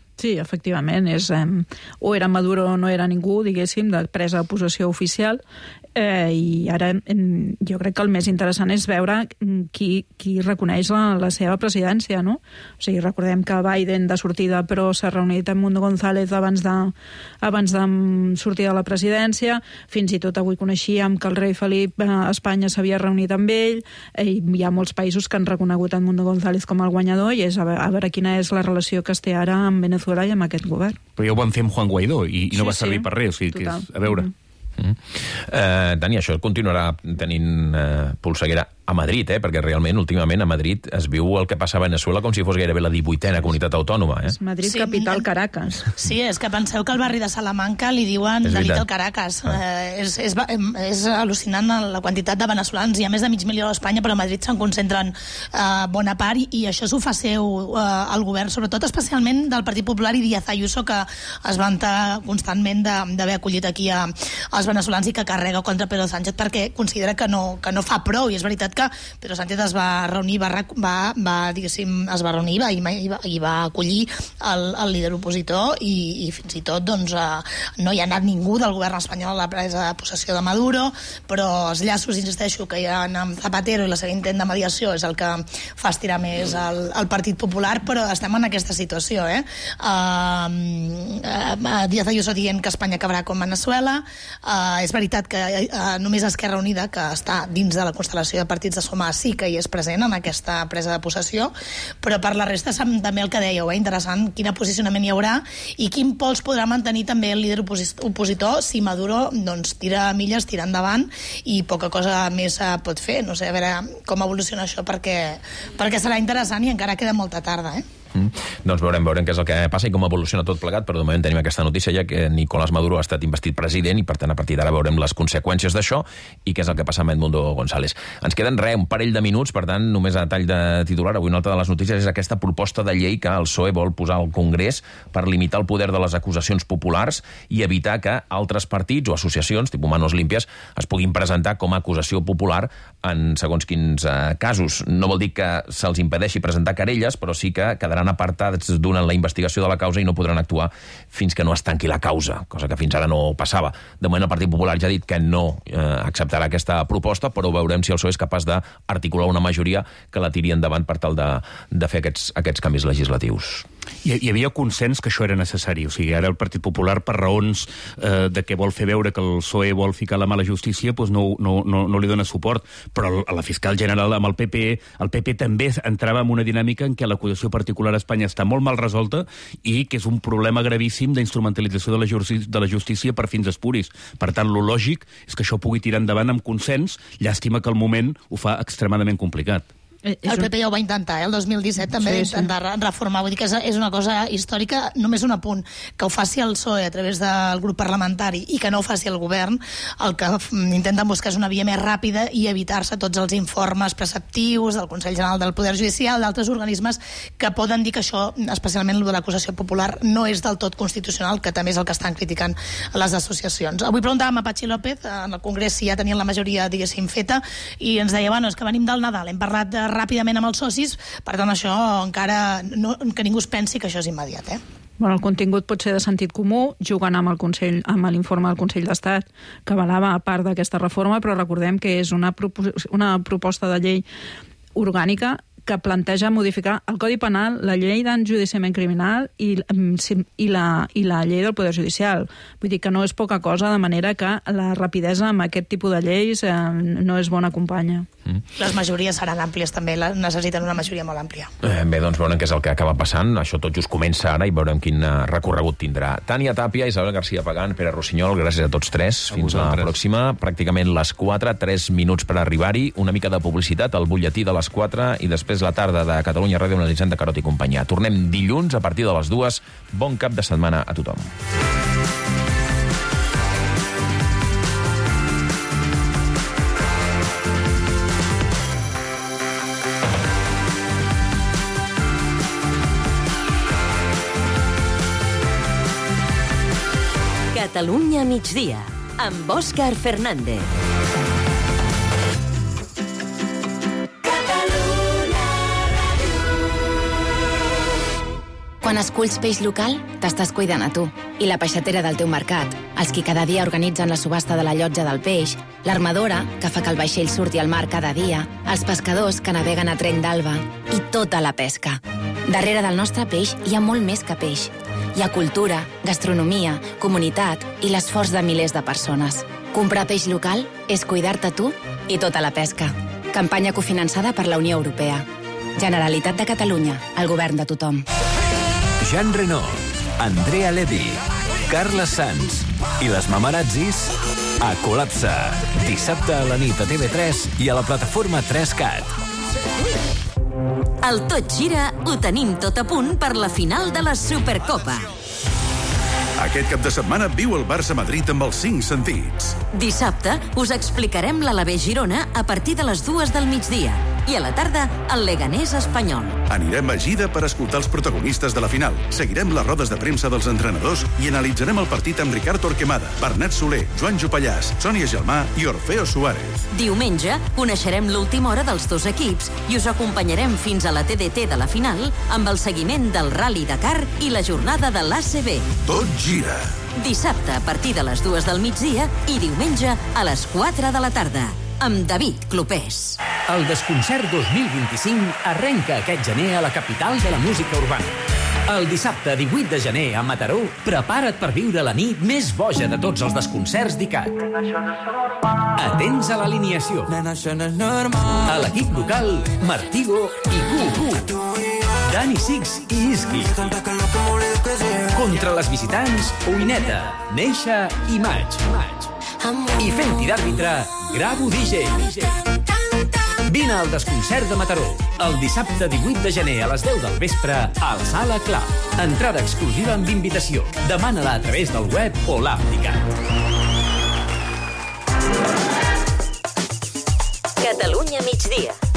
Sí, efectivament, és, eh, o era Maduro o no era ningú, diguéssim, de presa de possessió oficial, eh, i ara eh, jo crec que el més interessant és veure qui, qui reconeix la, la seva presidència, no? O sigui, recordem que Biden de sortida però s'ha reunit amb Mundo González abans de, abans de sortir de la presidència, fins i tot avui coneixíem que el rei Felip a Espanya s'havia reunit amb ell, eh, i hi ha molts països que han reconegut en Mundo González com el guanyador, i és a veure, a veure quina és la relació que es té ara amb Venezuela i amb aquest govern. Però ja ho van fer amb Juan Guaidó i, i no sí, va servir sí. per res, o sigui, que és, a veure... Mm-hmm. Mm. Uh, Dani, això continuarà tenint uh, polseguera a Madrid, eh? Perquè realment, últimament, a Madrid es viu el que passa a Venezuela com si fos gairebé la divuitena comunitat autònoma. Eh? Madrid, sí, capital, Caracas. Sí, és que penseu que al barri de Salamanca li diuen és la nit veritat. al Caracas. Ah. Eh, és, és, és al·lucinant la quantitat de veneçolans. Hi ha més de mig milió a Espanya, però a Madrid se'n concentren eh, bona part, i, i això s'ho fa seu eh, el govern, sobretot especialment del Partit Popular i Díaz Ayuso, que es vanta constantment d'haver acollit aquí a, als veneçolans i que carrega contra Pedro Sánchez perquè considera que no, que no fa prou, i és veritat que Pedro Sánchez es va reunir, va, va, va diguéssim, es va reunir va, i, va, i va acollir el, el líder opositor, i, i fins i tot doncs, eh, no hi ha anat ningú del govern espanyol a la presa de possessió de Maduro, però els llaços, insisteixo, que hi ha amb Zapatero i la seva intent de mediació és el que fa estirar més el, el Partit Popular, però estem en aquesta situació, eh? Uh, uh, Díaz Ayuso dient que Espanya acabarà com Venezuela. Uh, és veritat que uh, només Esquerra Unida, que està dins de la constel·lació de partits de Sumar, sí que hi és present en aquesta presa de possessió, però per la resta també el que dèieu, eh? Interessant quin posicionament hi haurà i quin pols podrà mantenir també el líder opositor si Maduro doncs, tira milles, tira endavant, i poca cosa més uh, pot fer. No sé, a veure com evoluciona això, perquè, perquè serà interessant i encara queda molta tarda, eh? Mm. Doncs veurem, veurem què és el que passa i com evoluciona tot plegat, però de moment tenim aquesta notícia ja que Nicolás Maduro ha estat investit president i per tant a partir d'ara veurem les conseqüències d'això i què és el que passa amb Edmundo González. Ens queden res, un parell de minuts, per tant només a tall de titular, avui una altra de les notícies és aquesta proposta de llei que el P S O E vol posar al Congrés per limitar el poder de les acusacions populars i evitar que altres partits o associacions, tipus Manos Limpias, es puguin presentar com a acusació popular en segons quins eh, casos. No vol dir que se'ls impedeixi presentar querelles, però sí que quedaran apartats durant la investigació de la causa i no podran actuar fins que no es tanqui la causa, cosa que fins ara no passava. De moment el Partit Popular ja ha dit que no eh, acceptarà aquesta proposta, però veurem si el P S O E és capaç d'articular una majoria que la tiri endavant per tal de, de fer aquests, aquests canvis legislatius. Hi, hi havia consens que això era necessari, o sigui, ara el Partit Popular, per raons eh, de que vol fer veure que el P S O E vol ficar la mà a la justícia, doncs no, no, no, no li dona suport, però a la fiscal general amb el P P, el P P també entrava en una dinàmica en què l'acusació particular a Espanya està molt mal resolta i que és un problema gravíssim d'instrumentalització de la justícia, de la justícia per fins espuris. Per tant, lo lògic és que això pugui tirar endavant amb consens, llàstima que al moment ho fa extremadament complicat. El P P ja ho va intentar, eh? El dos mil disset també sí, va intentar sí. reformar. Vull dir que és, és una cosa històrica. Només un apunt, que ho faci el P S O E a través del grup parlamentari i que no ho faci el govern, el que intenten buscar és una via més ràpida i evitar-se tots els informes preceptius del Consell General del Poder Judicial, d'altres organismes que poden dir que això, especialment el de l'acusació popular, no és del tot constitucional, que també és el que estan criticant les associacions. Avui preguntàvem a Patxi López, en el Congrés, si ja tenien la majoria, diguéssim, feta, i ens deia, bueno, és que venim del Nadal, hem parlat de ràpidament amb els socis, per tant això encara no, que ningú es pensi que això és immediat, eh? Bueno, el contingut pot ser de sentit comú, jugant amb el Consell, amb l'informe del Consell d'Estat que avalava a part d'aquesta reforma, però recordem que és una, una proposta de llei orgànica que planteja modificar el Codi Penal, la llei d'enjudiciament criminal i, i, la, i la llei del Poder Judicial. Vull dir que no és poca cosa, de manera que la rapidesa amb aquest tipus de lleis eh, no és bona companya. Mm. Les majories seran àmplies també, necessiten una majoria molt àmplia. Eh, bé, doncs veurem què és el que acaba passant. Això tot just comença ara i veurem quin recorregut tindrà. Tània Tàpia, Isabel García Pagán, Pere Rossinyol, gràcies a tots tres. A Fins vosaltres. La pròxima. Pràcticament les quatre, tres minuts per arribar-hi. Una mica de publicitat, el butlletí de les quatre i després la tarda de Catalunya Ràdio amb l'Elisenda Carot i companyia. Tornem dilluns a partir de les dues. Bon cap de setmana a tothom. Catalunya migdia, amb Òscar Fernández. Quan esculls peix local, t'estàs cuidant a tu. I la peixatera del teu mercat, els qui cada dia organitzen la subhasta de la llotja del peix, l'armadora, que fa que el vaixell surti al mar cada dia, els pescadors que naveguen a Tren d'Alba i tota la pesca. Darrere del nostre peix hi ha molt més que peix. Hi ha cultura, gastronomia, comunitat i l'esforç de milers de persones. Comprar peix local és cuidar-te tu i tota la pesca. Campanya cofinançada per la Unió Europea. Generalitat de Catalunya, el govern de tothom. Jean Reno, Andrea Levy, Carles Sanz i les mamarazzis a Col·lapse. Dissabte a la nit a T V tres i a la plataforma tres cat. Al Tot Gira ho tenim tot a punt per la final de la Supercopa. Aquest cap de setmana viu el Barça-Madrid amb els cinc sentits. Dissabte us explicarem l'Alavés Girona a partir de les dues del migdia. I a la tarda, el Leganés Espanyol. Anirem a Gida per escoltar els protagonistes de la final. Seguirem les rodes de premsa dels entrenadors i analitzarem el partit amb Ricard Torquemada, Bernat Soler, Joan Jopallàs, Sònia Gelmà i Orfeo Suárez. Diumenge coneixerem l'última hora dels dos equips i us acompanyarem fins a la T D T de la final amb el seguiment del Rally Dakar i la jornada de l'A C B. Tot gira. Dissabte a partir de les dues del migdia i diumenge a les quatre de la tarda. Amb David Clopés. El Desconcert dos mil vint-i-cinc arrenca aquest gener a la capital de la música urbana. El dissabte divuit de gener a Mataró, prepara't per viure la nit més boja de tots els desconcerts d'I C A T. Atents a l'alineació. A l'equip local, Martigo i Q. Dani Six i Iski. Contra les visitants, Oineta, Neixa i Maig. I fent-hi d'àrbitre, Gravo D J. Vine al Desconcert de Mataró, el dissabte divuit de gener a les deu del vespre al Sala Clar. Entrada exclusiva amb invitació. Demana-la a través del web o l'app d'I C A T. Catalunya migdia.